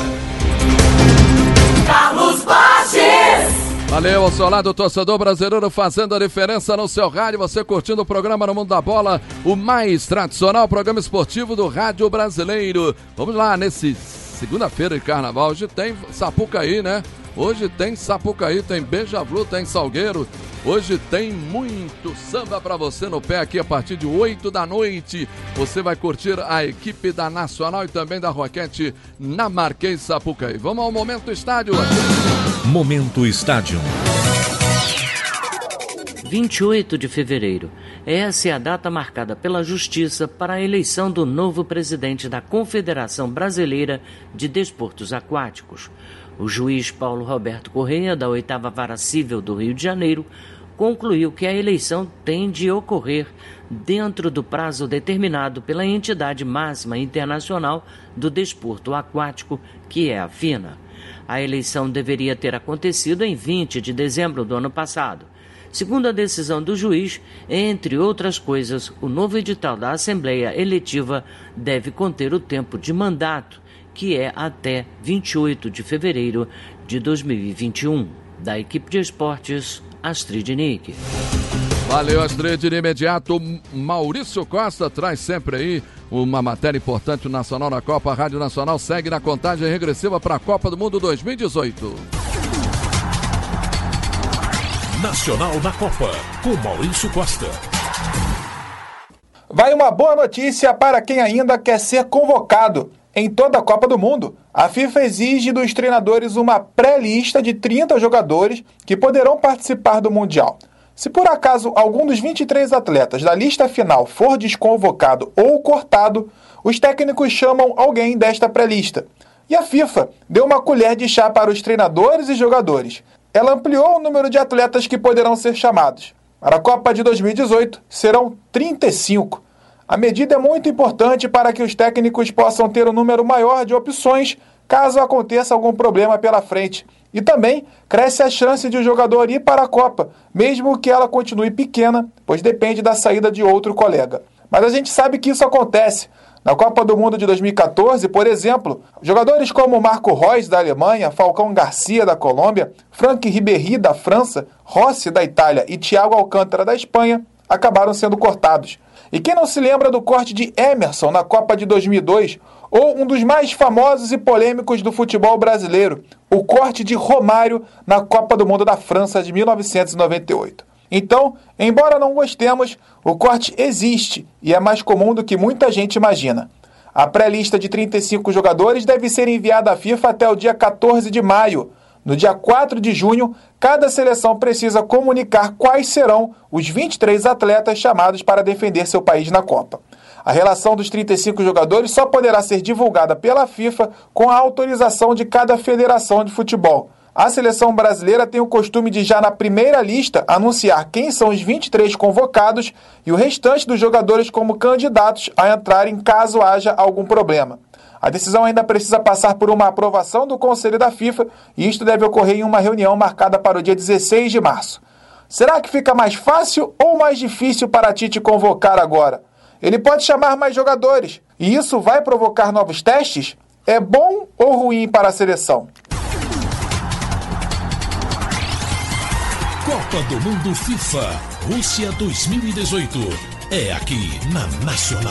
Carlos Borges. Valeu, ao seu lado, torcedor brasileiro, fazendo a diferença no seu rádio, você curtindo o programa No Mundo da Bola, o mais tradicional programa esportivo do rádio brasileiro. Vamos lá, nesse segunda-feira de carnaval, hoje tem Sapucaí, né? Hoje tem Sapucaí, tem Beija-Flor, tem Salgueiro. Hoje tem muito samba pra você no pé aqui a partir de oito da noite. Você vai curtir a equipe da Nacional e também da Roquete na Marquês Sapucaí. Vamos ao Momento Estádio. Momento Estádio. vinte e oito de fevereiro. Essa é a data marcada pela Justiça para a eleição do novo presidente da Confederação Brasileira de Desportos Aquáticos. O juiz Paulo Roberto Correia, da oitava Vara Cível do Rio de Janeiro, concluiu que a eleição tem de ocorrer dentro do prazo determinado pela entidade máxima internacional do desporto aquático, que é a FINA. A eleição deveria ter acontecido em vinte de dezembro do ano passado. Segundo a decisão do juiz, entre outras coisas, o novo edital da Assembleia Eletiva deve conter o tempo de mandato, que é até vinte e oito de fevereiro de dois mil e vinte e um. Da equipe de esportes, Astrid Nick. Valeu, Astrid. De imediato, Maurício Costa traz sempre aí uma matéria importante nacional na Copa. A Rádio Nacional segue na contagem regressiva para a Copa do Mundo dois mil e dezoito. Nacional na Copa, com Maurício Costa. Vai uma boa notícia para quem ainda quer ser convocado. Em toda a Copa do Mundo, a FIFA exige dos treinadores uma pré-lista de trinta jogadores que poderão participar do Mundial. Se por acaso algum dos vinte e três atletas da lista final for desconvocado ou cortado, os técnicos chamam alguém desta pré-lista. E a FIFA deu uma colher de chá para os treinadores e jogadores. Ela ampliou o número de atletas que poderão ser chamados. Para a Copa de dois mil e dezoito, serão trinta e cinco. A medida é muito importante para que os técnicos possam ter um número maior de opções caso aconteça algum problema pela frente. E também cresce a chance de o jogador ir para a Copa, mesmo que ela continue pequena, pois depende da saída de outro colega. Mas a gente sabe que isso acontece. Na Copa do Mundo de dois mil e catorze, por exemplo, jogadores como Marco Reus, da Alemanha, Falcão Garcia, da Colômbia, Franck Ribéry, da França, Rossi, da Itália e Thiago Alcântara, da Espanha, acabaram sendo cortados. E quem não se lembra do corte de Emerson na Copa de dois mil e dois, ou um dos mais famosos e polêmicos do futebol brasileiro, o corte de Romário na Copa do Mundo da França de mil novecentos e noventa e oito. Então, embora não gostemos, o corte existe e é mais comum do que muita gente imagina. A pré-lista de trinta e cinco jogadores deve ser enviada à FIFA até o dia quatorze de maio. No dia quatro de junho, cada seleção precisa comunicar quais serão os vinte e três atletas chamados para defender seu país na Copa. A relação dos trinta e cinco jogadores só poderá ser divulgada pela FIFA com a autorização de cada federação de futebol. A seleção brasileira tem o costume de, já na primeira lista, anunciar quem são os vinte e três convocados e o restante dos jogadores como candidatos a entrarem caso haja algum problema. A decisão ainda precisa passar por uma aprovação do Conselho da FIFA e isto deve ocorrer em uma reunião marcada para o dia dezesseis de março. Será que fica mais fácil ou mais difícil para Tite convocar agora? Ele pode chamar mais jogadores e isso vai provocar novos testes? É bom ou ruim para a seleção? Copa do Mundo FIFA Rússia dois mil e dezoito. É aqui na Nacional.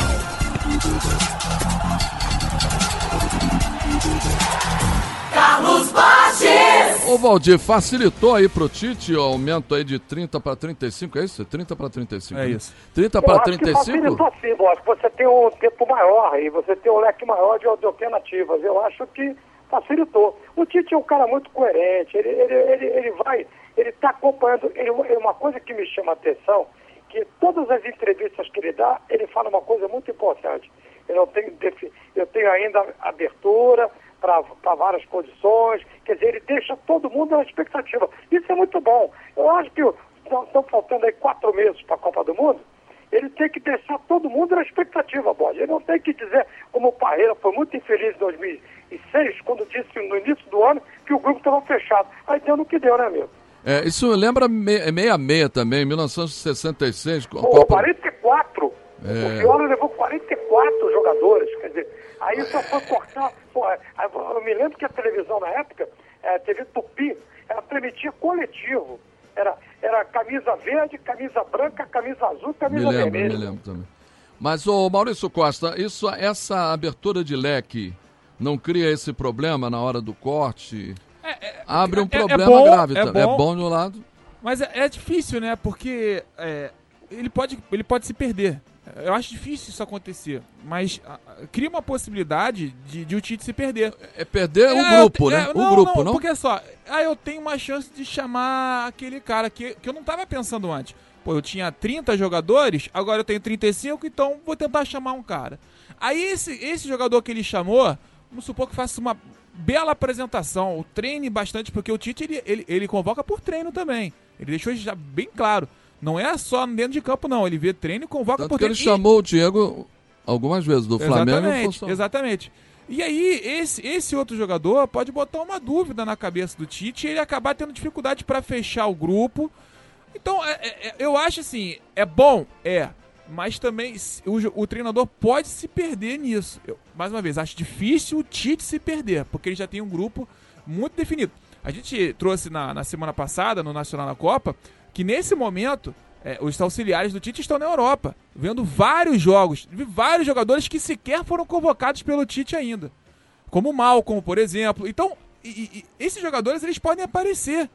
Carlos Borges! Ô Valdir, facilitou aí pro Tite o aumento aí de trinta para trinta e cinco, é isso? trinta para trinta e cinco. É né? isso. trinta Eu para acho trinta e que cinco? facilitou sim, Borges. Você tem um tempo maior e você tem um leque maior de, de alternativas. Eu acho que facilitou. O Tite é um cara muito coerente. Ele, ele, ele, ele vai, ele está acompanhando. Ele, uma coisa que me chama a atenção, que todas as entrevistas que ele dá, ele fala uma coisa muito importante. Eu, não tenho, eu tenho ainda abertura para várias condições, quer dizer, ele deixa todo mundo na expectativa. Isso é muito bom. Eu acho que estão faltando aí quatro meses para a Copa do Mundo, ele tem que deixar todo mundo na expectativa, Borges. Ele não tem que dizer, como o Parreira foi muito infeliz em dois mil e seis, quando disse no início do ano que o grupo estava fechado. Aí deu no que deu, né, amigo? É, isso lembra sessenta e seis também, mil novecentos e sessenta e seis. Pô, Copa... quarenta e quatro. É. O Viola levou quarenta e quatro jogadores, quer dizer, aí só foi cortar. Porra, eu me lembro que a televisão na época, a T V Tupi, ela transmitia coletivo. Era, era camisa verde, camisa branca, camisa azul, camisa me lembro, vermelha. Me lembro também. Mas, ô Maurício Costa, isso, essa abertura de leque não cria esse problema na hora do corte? É, é, Abre um é, problema é bom, grave. É tá? bom, é bom de um lado. Mas é, é difícil, né? Porque é, ele, pode, ele pode se perder. Eu acho difícil isso acontecer, mas a, a, cria uma possibilidade de, de o Tite se perder. É perder o é, grupo, é, né? Não, o grupo, não, não? Porque só, ah, eu tenho uma chance de chamar aquele cara que, que eu não estava pensando antes. Pô, eu tinha trinta jogadores, agora eu tenho trinta e cinco, então vou tentar chamar um cara. Aí esse, esse jogador que ele chamou, vamos supor que faça uma bela apresentação, treine bastante, porque o Tite, ele, ele, ele convoca por treino também. Ele deixou isso já bem claro. Não é só dentro de campo, não. Ele vê treino e convoca Tanto por que treino. ele chamou o Diego algumas vezes do Flamengo. Exatamente, exatamente. E aí, esse, esse outro jogador pode botar uma dúvida na cabeça do Tite e ele acabar tendo dificuldade para fechar o grupo. Então, é, é, eu acho assim, é bom? É. Mas também o, o treinador pode se perder nisso. Eu, mais uma vez, acho difícil o Tite se perder, porque ele já tem um grupo muito definido. A gente trouxe na, na semana passada, no Nacional na Copa, que nesse momento é, os auxiliares do Tite estão na Europa, vendo vários jogos, vários jogadores que sequer foram convocados pelo Tite ainda, como o Malcom, por exemplo. Então, e, e, esses jogadores eles podem aparecer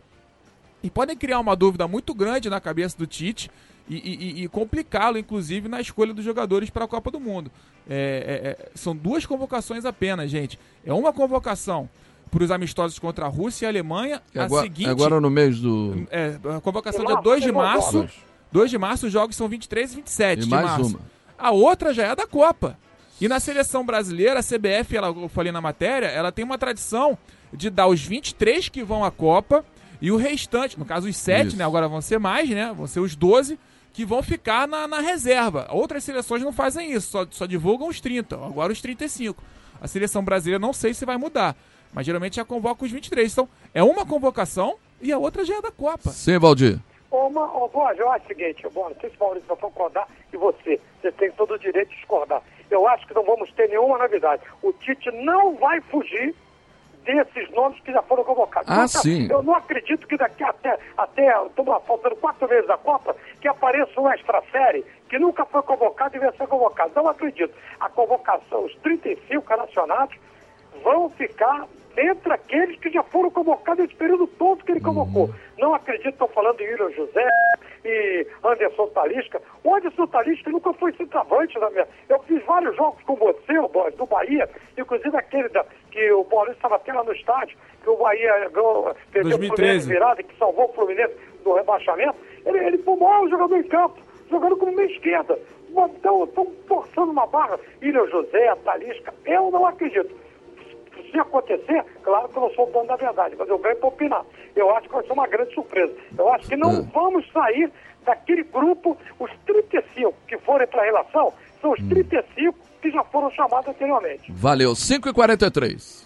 e podem criar uma dúvida muito grande na cabeça do Tite e, e, e complicá-lo, inclusive, na escolha dos jogadores para a Copa do Mundo. É, é, são duas convocações apenas, gente. É uma convocação para os amistosos contra a Rússia e a Alemanha. É a agora, seguinte, agora no mês do... É, a convocação dia dois de março. dois de março, os jogos são vinte e três e vinte e sete e de mais março. uma. A outra já é da Copa. E na seleção brasileira, a C B F, ela, eu falei na matéria, ela tem uma tradição de dar os vinte e três que vão à Copa e o restante, no caso os sete, né, agora vão ser mais, né? Vão ser os doze que vão ficar na, na reserva. Outras seleções não fazem isso, só, só divulgam os trinta, agora os trinta e cinco. A seleção brasileira não sei se vai mudar, mas geralmente já convoca os vinte e três. Então, é uma convocação e a outra já é da Copa. Sim, Valdir. Ô, ô Borges, eu acho o seguinte, bom, não sei se o Maurício vai concordar e você, você tem todo o direito de discordar. Eu acho que não vamos ter nenhuma novidade. O Tite não vai fugir desses nomes que já foram convocados. Ah, então, sim. Eu não acredito que daqui até, até estamos faltando quatro meses da Copa, que apareça um extra-série que nunca foi convocado e vai ser convocado. Não acredito. A convocação, os trinta e cinco relacionados, vão ficar entre aqueles que já foram convocados nesse período todo que ele convocou. Uhum. Não acredito, estão falando em William José e Anderson Talisca. O Anderson Talisca nunca foi centroavante na minha... Eu fiz vários jogos com você, o Boris, do Bahia, inclusive aquele da... que o Paulinho estava até lá no estádio, que o Bahia ganhou, perdeu o Fluminense virada, que salvou o Fluminense do rebaixamento. Ele, ele foi o maior jogador em campo, jogando como meia esquerda. Então, estão forçando uma barra. William José, Talisca, eu não acredito. Se acontecer, claro que eu não sou o dono da verdade, mas eu venho para opinar. Eu acho que vai ser uma grande surpresa. Eu acho que não vamos sair daquele grupo, os trinta e cinco que forem para a relação, são os trinta e cinco que já foram chamados anteriormente. Valeu, cinco e quarenta e três.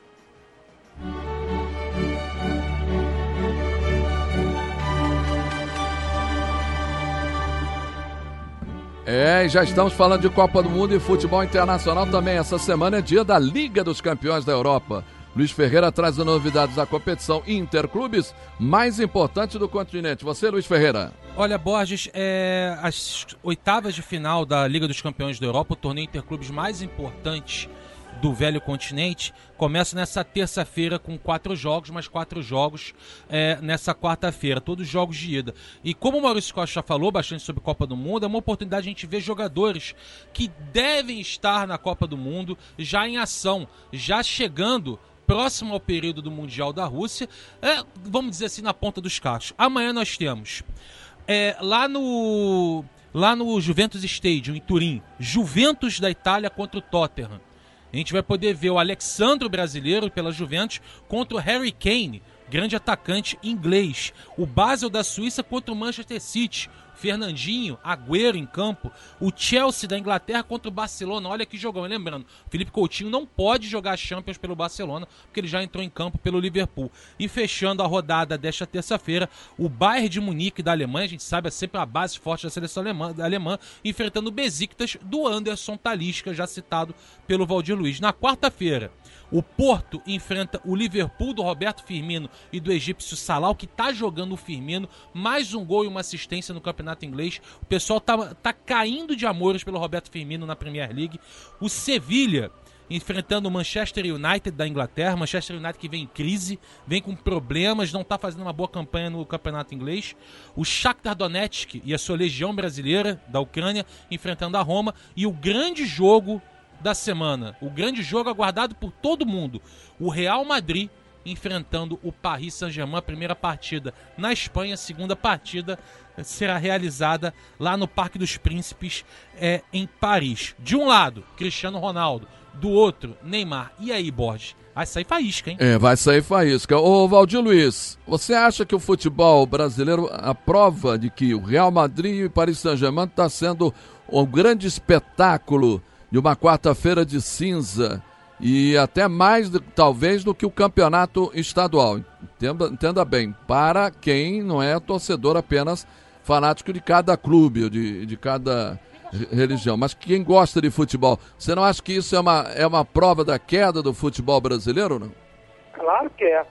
É, já estamos falando de Copa do Mundo e futebol internacional também. Essa semana é dia da Liga dos Campeões da Europa. Luiz Ferreira traz as novidades da competição interclubes mais importante do continente. Você, Luiz Ferreira? Olha, Borges, é, as oitavas de final da Liga dos Campeões da Europa, o torneio interclubes mais importante do velho continente, começa nessa terça-feira com quatro jogos, mais quatro jogos é, nessa quarta-feira, todos jogos de ida. E como o Maurício Costa já falou bastante sobre Copa do Mundo, é uma oportunidade de a gente ver jogadores que devem estar na Copa do Mundo já em ação, já chegando próximo ao período do Mundial da Rússia, é, vamos dizer assim, na ponta dos cachos. Amanhã nós temos é, lá no lá no Juventus Stadium, em Turim, Juventus da Itália contra o Tottenham. A gente vai poder ver o Alexandro brasileiro pela Juventus contra o Harry Kane, grande atacante inglês. O Basel da Suíça contra o Manchester City. Fernandinho, Agüero em campo. O Chelsea da Inglaterra contra o Barcelona. Olha que jogão. E lembrando, Felipe Coutinho não pode jogar Champions pelo Barcelona, porque ele já entrou em campo pelo Liverpool. E fechando a rodada desta terça-feira, o Bayern de Munique da Alemanha, a gente sabe, é sempre a base forte da seleção alemã, da alemã enfrentando o Besiktas do Anderson Talisca, já citado pelo Valdir Luiz. Na quarta-feira, o Porto enfrenta o Liverpool do Roberto Firmino e do egípcio Salah, que está jogando o Firmino, mais um gol e uma assistência no campeonato inglês. O pessoal tá, tá caindo de amores pelo Roberto Firmino na Premier League. O Sevilha enfrentando o Manchester United da Inglaterra, Manchester United que vem em crise, vem com problemas, não está fazendo uma boa campanha no campeonato inglês. O Shakhtar Donetsk e a sua legião brasileira da Ucrânia enfrentando a Roma. E o grande jogo da semana, o grande jogo aguardado por todo mundo, o Real Madrid enfrentando o Paris Saint-Germain, primeira partida na Espanha, a segunda partida será realizada lá no Parque dos Príncipes, é, em Paris. De um lado, Cristiano Ronaldo, do outro, Neymar. E aí, Borges? Vai sair faísca, hein? É, vai sair faísca. Ô, Valdir Luiz, você acha que o futebol brasileiro, a prova de que o Real Madrid e o Paris Saint-Germain está sendo um grande espetáculo de uma quarta-feira de cinza e até mais, talvez, do que o campeonato estadual? Entenda, entenda bem, para quem não é torcedor apenas fanático de cada clube, de, de cada religião, mas quem gosta de futebol. Você não acha que isso é uma, é uma prova da queda do futebol brasileiro, não? Claro que é.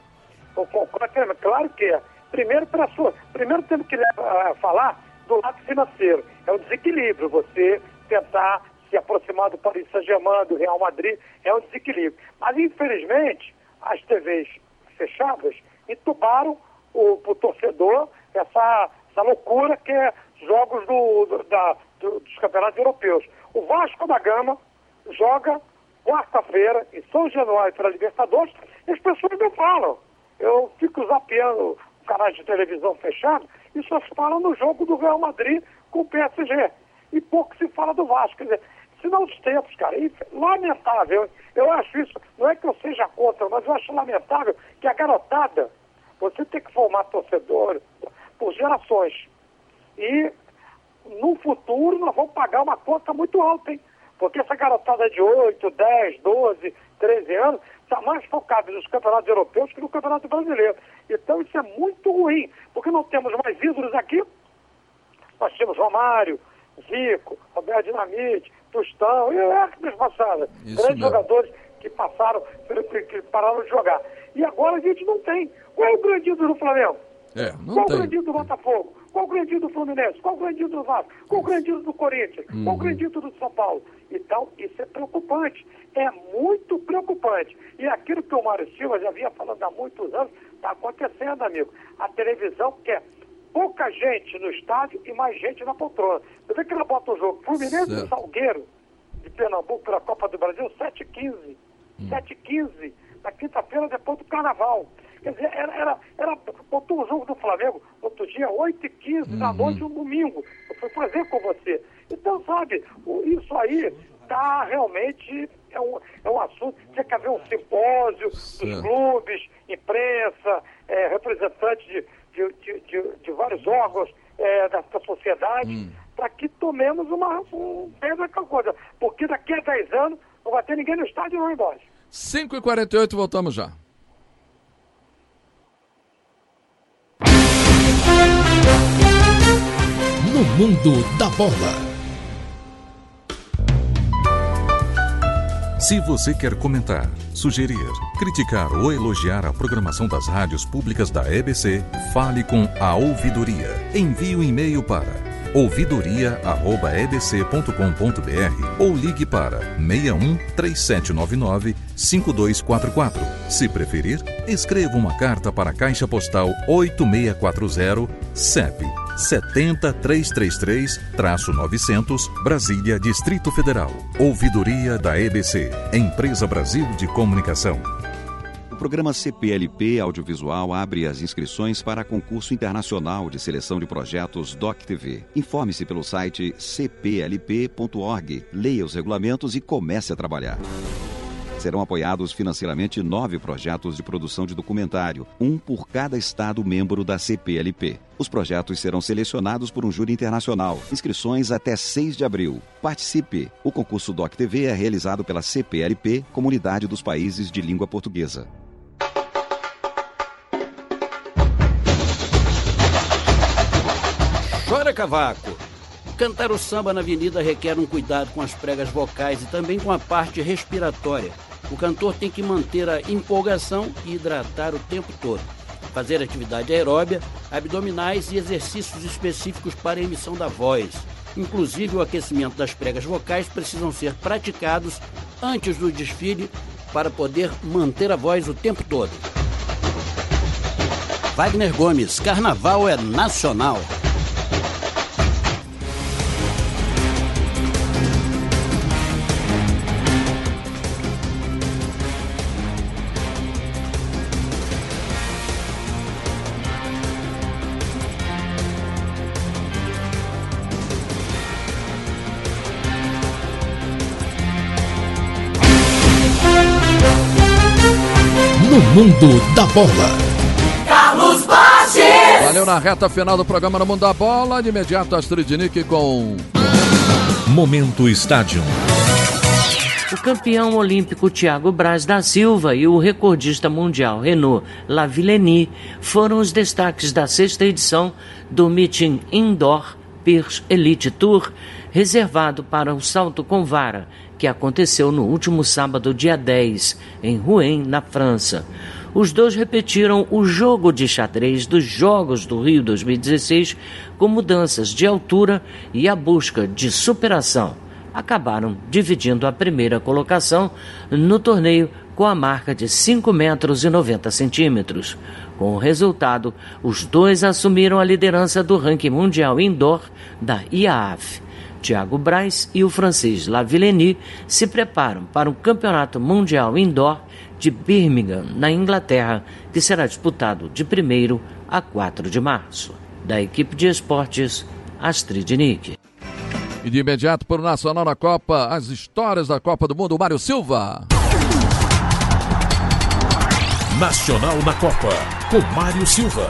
Claro que é. Primeiro, pra sua, primeiro temos que uh, falar do lado financeiro. É o desequilíbrio. Você tentar se aproximar do Paris Saint-Germain, do Real Madrid, é um desequilíbrio. Mas, infelizmente, as T Vs fechadas entubaram o, o torcedor essa, essa loucura que é jogos do, do, da, do, dos campeonatos europeus. O Vasco da Gama joga quarta-feira em São Januário pela Libertadores e as pessoas não falam. Eu fico zapeando canais de televisão fechados e só se fala no jogo do Real Madrid com o P S G. E pouco se fala do Vasco. Quer dizer, senão os tempos, cara, e lamentável. Eu acho isso, não é que eu seja contra, mas eu acho lamentável que a garotada, você tem que formar torcedor por gerações. E no futuro nós vamos pagar uma conta muito alta, hein? Porque essa garotada de oito, dez, doze, treze anos está mais focada nos campeonatos europeus que no campeonato brasileiro. Então isso é muito ruim, porque não temos mais ídolos aqui. Nós temos Romário, Zico, Roberto Dinamite, Tostão, e Hércules passadas. Grandes mesmo. Jogadores que passaram, que pararam de jogar. E agora a gente não tem. Qual é o grande ídolo do Flamengo? É, não Qual tem. é o grande ídolo do Botafogo? Qual o grandinho do Fluminense? Qual o grandinho do Vasco? Qual o grandinho do Corinthians? Uhum. Qual o grandinho do São Paulo? Então, isso é preocupante. É muito preocupante. E aquilo que o Mário Silva já vinha falando há muitos anos, está acontecendo, amigo. A televisão quer pouca gente no estádio e mais gente na poltrona. Você vê que ela bota o jogo Fluminense e Salgueiro, de Pernambuco, pela Copa do Brasil, sete e quinze. Hum. sete e quinze, na quinta-feira, depois do Carnaval. Quer dizer, era, era, era, botou o jogo do Flamengo outro dia, oito e quinze uhum. da noite, um domingo. Eu fui fazer com você. Então, sabe, o, isso aí tá realmente, é um, é um assunto, tinha que haver um simpósio Sim. dos clubes, imprensa, é, representantes de, de, de, de, de vários órgãos é, da, da sociedade, hum. para que tomemos uma um, uma coisa. Porque daqui a dez anos não vai ter ninguém no estádio não, embora. cinco e quarenta e oito, voltamos já. No mundo da bola. Se você quer comentar, sugerir, criticar ou elogiar a programação das rádios públicas da E B C, fale com a Ouvidoria. Envie um e-mail para ouvidoria arroba e b c ponto com ponto b r ou ligue para seis um três sete nove nove cinco dois quatro quatro. Se preferir, escreva uma carta para a Caixa Postal oito seis quatro zero, C E P sete zero três três três novecentos, Brasília, Distrito Federal. Ouvidoria da E B C, Empresa Brasil de Comunicação. O programa C P L P Audiovisual abre as inscrições para concurso internacional de seleção de projetos D O C T V. Informe-se pelo site c p l p ponto org, leia os regulamentos e comece a trabalhar. Serão apoiados financeiramente nove projetos de produção de documentário, um por cada estado membro da C P L P. Os projetos serão selecionados por um júri internacional. Inscrições até seis de abril. Participe! O concurso D O C T V é realizado pela C P L P, Comunidade dos Países de Língua Portuguesa. Chora, cavaco! Cantar o samba na avenida requer um cuidado com as pregas vocais e também com a parte respiratória. O cantor tem que manter a empolgação e hidratar o tempo todo. Fazer atividade aeróbia, abdominais e exercícios específicos para a emissão da voz. Inclusive, o aquecimento das pregas vocais precisam ser praticados antes do desfile para poder manter a voz o tempo todo. Wagner Gomes, Carnaval é nacional. No mundo da bola. Carlos Borges. Valeu, na reta final do programa No Mundo da Bola. De imediato, Astrid Nick com Momento Estádio. O campeão olímpico Thiago Braz da Silva e o recordista mundial Renaud Lavillenie foram os destaques da sexta edição do Meeting Indoor Pierce Elite Tour, reservado para o salto com vara, que aconteceu no último sábado, dia dez, em Rouen, na França. Os dois repetiram o jogo de xadrez dos Jogos do Rio dois mil e dezesseis, com mudanças de altura e a busca de superação. Acabaram dividindo a primeira colocação no torneio com a marca de cinco metros e noventa centímetros. Com o resultado, os dois assumiram a liderança do ranking mundial indoor da I A A F. Thiago Braz e o francês Lavillenie se preparam para o Campeonato Mundial Indoor de Birmingham, na Inglaterra, que será disputado de primeiro a quatro de março. Da equipe de esportes, Astrid Nick. E de imediato para o Nacional na Copa, as histórias da Copa do Mundo, Mário Silva. Nacional na Copa, com Mário Silva.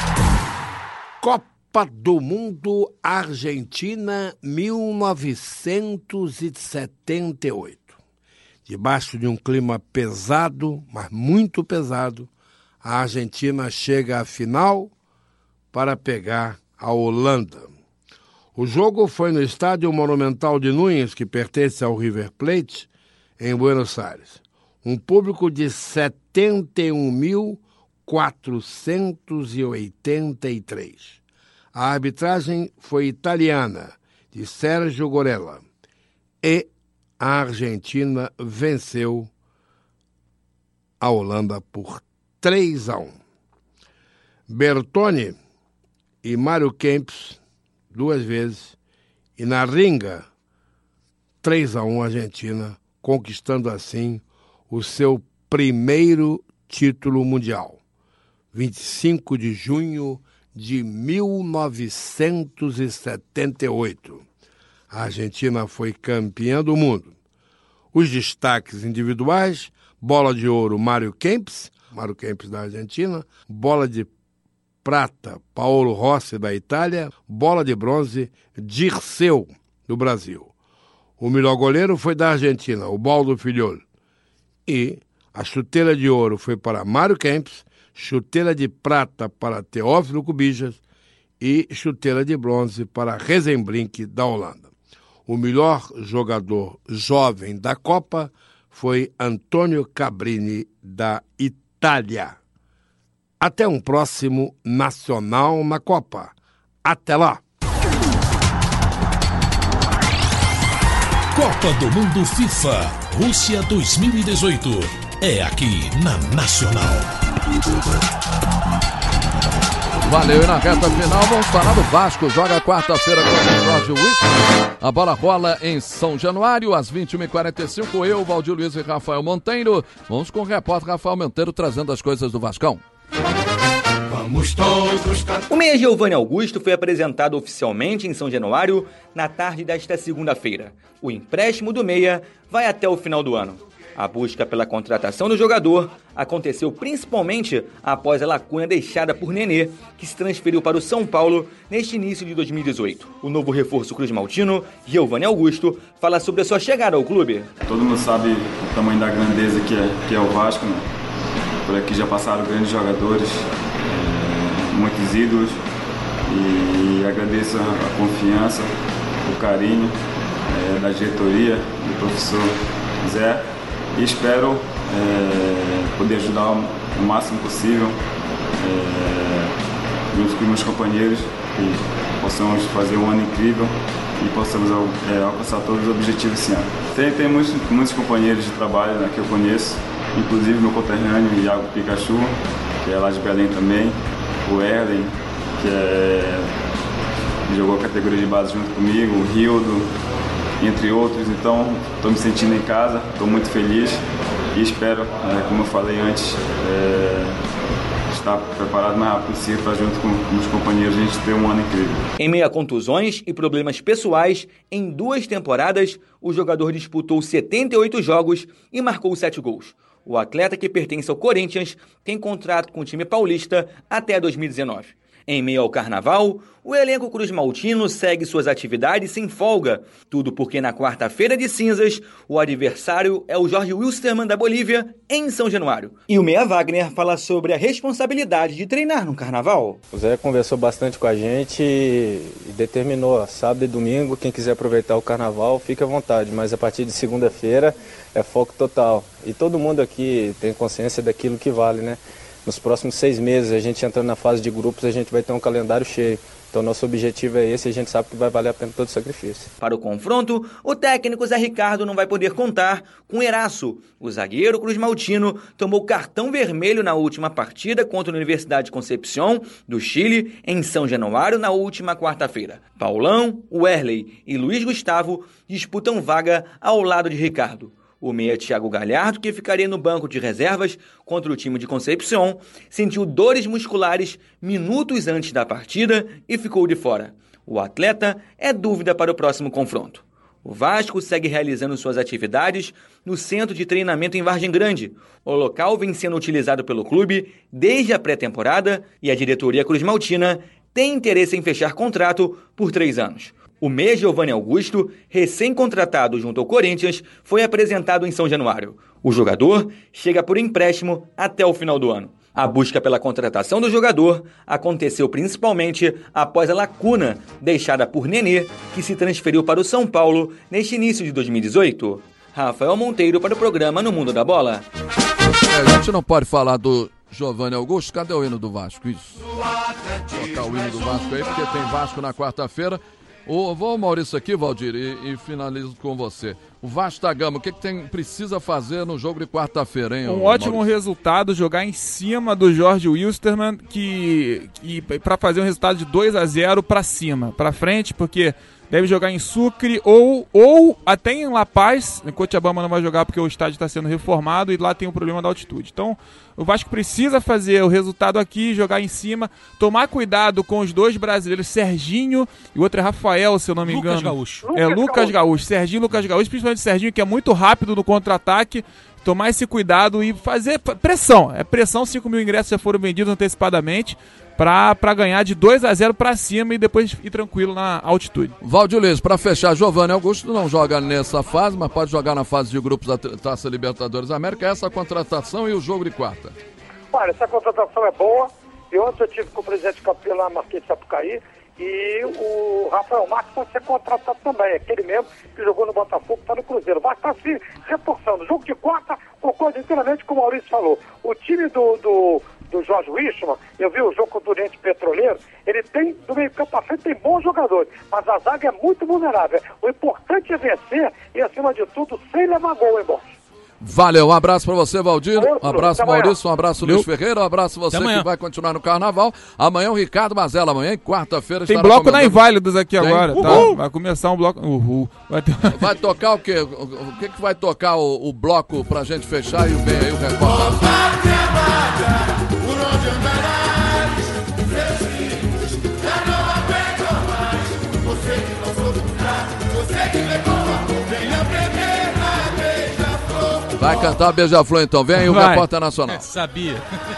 Copa do Mundo Argentina mil novecentos e setenta e oito. Debaixo de um clima pesado, mas muito pesado, a Argentina chega à final para pegar a Holanda. O jogo foi no Estádio Monumental de Núñez, que pertence ao River Plate, em Buenos Aires. Um público de setenta e um mil quatrocentos e oitenta e três. A arbitragem foi italiana, de Sérgio Gorella, e a Argentina venceu a Holanda por três a um. Bertoni e Mário Kempis, duas vezes, e na ringa, três a um Argentina, conquistando assim o seu primeiro título mundial. vinte e cinco de junho de mil novecentos e setenta e oito. A Argentina foi campeã do mundo. Os destaques individuais: bola de ouro, Mário Kempis, Mário Kempis da Argentina, bola de prata, Paolo Rossi da Itália, bola de bronze, Dirceu do Brasil. O melhor goleiro foi da Argentina, o Baldo Filiol. E a chuteira de ouro foi para Mário Kempis, chuteira de prata para Teófilo Cubijas e chuteira de bronze para Rezenbrink da Holanda. O melhor jogador jovem da Copa foi Antônio Cabrini da Itália. Até um próximo Nacional na Copa. Até lá! Copa do Mundo FIFA Rússia dois mil e dezoito. É aqui na Nacional. Valeu, e na reta final vamos falar do Vasco. Joga quarta-feira contra o Jorge Wilson. A bola rola em São Januário, às vinte e uma e quarenta e cinco. Eu, Valdir Luiz e Rafael Monteiro. Vamos com o repórter Rafael Monteiro trazendo as coisas do Vascão. Vamos todos cantar. O meia Giovanni Augusto foi apresentado oficialmente em São Januário na tarde desta segunda-feira. O empréstimo do meia vai até o final do ano. A busca pela contratação do jogador aconteceu principalmente após a lacuna deixada por Nenê, que se transferiu para o São Paulo neste início de dois mil e dezoito. O novo reforço cruz-maltino, Giovanni Augusto, fala sobre a sua chegada ao clube. Todo mundo sabe o tamanho da grandeza que é, que é o Vasco, né? Por aqui já passaram grandes jogadores, é, muitos ídolos, e agradeço a confiança, o carinho é, da diretoria, do professor Zé. E espero é, poder ajudar o máximo possível, é, junto com meus companheiros, que possamos fazer um ano incrível e possamos é, alcançar todos os objetivos esse ano. Tem, tem muitos, muitos companheiros de trabalho, né, que eu conheço, inclusive meu conterrâneo Iago Pikachu, que é lá de Belém também, o Erlen, que, é, que jogou a categoria de base junto comigo, o Rildo, entre outros. Então estou me sentindo em casa, estou muito feliz e espero, é, como eu falei antes, é, estar preparado o mais rápido possível para, junto com meus companheiros, a gente ter um ano incrível. Em meio a contusões e problemas pessoais, em duas temporadas, o jogador disputou setenta e oito jogos e marcou sete gols. O atleta, que pertence ao Corinthians, tem contrato com o time paulista até dois mil e dezenove. Em meio ao carnaval, o elenco cruz-maltino segue suas atividades sem folga. Tudo porque na quarta-feira de cinzas, o adversário é o Jorge Wilstermann da Bolívia, em São Januário. E o meia Wagner fala sobre a responsabilidade de treinar no carnaval. O Zé conversou bastante com a gente e determinou, sábado e domingo, quem quiser aproveitar o carnaval, fica à vontade. Mas a partir de segunda-feira é foco total. E todo mundo aqui tem consciência daquilo que vale, né? Nos próximos seis meses, a gente entrando na fase de grupos, a gente vai ter um calendário cheio. Então, nosso objetivo é esse e a gente sabe que vai valer a pena todo o sacrifício. Para o confronto, o técnico Zé Ricardo não vai poder contar com Eraço. O zagueiro cruz-maltino tomou cartão vermelho na última partida contra a Universidade de Concepción, do Chile, em São Januário, na última quarta-feira. Paulão, Werley e Luiz Gustavo disputam vaga ao lado de Ricardo. O meia Thiago Galhardo, que ficaria no banco de reservas contra o time de Concepción, sentiu dores musculares minutos antes da partida e ficou de fora. O atleta é dúvida para o próximo confronto. O Vasco segue realizando suas atividades no centro de treinamento em Vargem Grande. O local vem sendo utilizado pelo clube desde a pré-temporada e a diretoria cruz-maltina tem interesse em fechar contrato por três anos. O meia Giovanni Augusto, recém-contratado junto ao Corinthians, foi apresentado em São Januário. O jogador chega por empréstimo até o final do ano. A busca pela contratação do jogador aconteceu principalmente após a lacuna deixada por Nenê, que se transferiu para o São Paulo neste início de dois mil e dezoito. Rafael Monteiro para o programa No Mundo da Bola. A gente não pode falar do Giovanni Augusto, cadê o hino do Vasco? Isso. Tocar o hino do Vasco aí, porque tem Vasco na quarta-feira. O, vou, Maurício, aqui, Valdir, e, e finalizo com você. O Vasco da Gama, o que, que tem, precisa fazer no jogo de quarta-feira, hein? Um ótimo Maurício? Resultado, jogar em cima do Jorge Wilstermann, que, que para fazer um resultado de dois a zero para cima, para frente, porque deve jogar em Sucre ou, ou até em La Paz. Em Cochabamba não vai jogar porque o estádio está sendo reformado e lá tem um problema da altitude. Então, o Vasco precisa fazer o resultado aqui, jogar em cima, tomar cuidado com os dois brasileiros, Serginho e o outro é Rafael, se eu não me engano. Lucas Gaúcho. É, Lucas, Lucas Gaúcho. Serginho e Lucas Gaúcho, principalmente Serginho, que é muito rápido no contra-ataque. Tomar esse cuidado e fazer pressão. É pressão, cinco mil ingressos já foram vendidos antecipadamente para ganhar de dois a zero para cima e depois ir tranquilo na altitude. Valdir Luiz, para fechar, Giovanni Augusto não joga nessa fase, mas pode jogar na fase de grupos da Taça Libertadores da América. Essa contratação e o jogo de quarta. Olha, essa contratação é boa. E ontem eu tive com o presidente Campelo lá na Marquês de Sapucaí. E o Rafael Marques pode ser contratado também, aquele mesmo que jogou no Botafogo, está no Cruzeiro. Vai estar se reforçando. Jogo de quarta, concordo inteiramente com o Maurício falou. O time do, do, do Jorge Wilstermann, eu vi o jogo contra o Oriente Petroleiro, ele tem, do meio campo para frente, tem bons jogadores, mas a zaga é muito vulnerável. O importante é vencer e, acima de tudo, sem levar gol, hein, Borges? Valeu, um abraço pra você, Valdir, um abraço, Até Maurício, um abraço, Valeu. Luiz Ferreira, um abraço você que vai continuar no Carnaval. Amanhã o Ricardo Mazella, amanhã, quarta-feira, tem estará bloco na comandando... Inválidos aqui Tem? agora, Uhul. tá? Vai começar um bloco... Uhul. Vai, ter... vai tocar o quê? O que que vai tocar o, o bloco pra gente fechar e vem aí o recorte? Vai cantar Beija-Flor então, vem aí o Vai. Repórter Nacional. Sabia.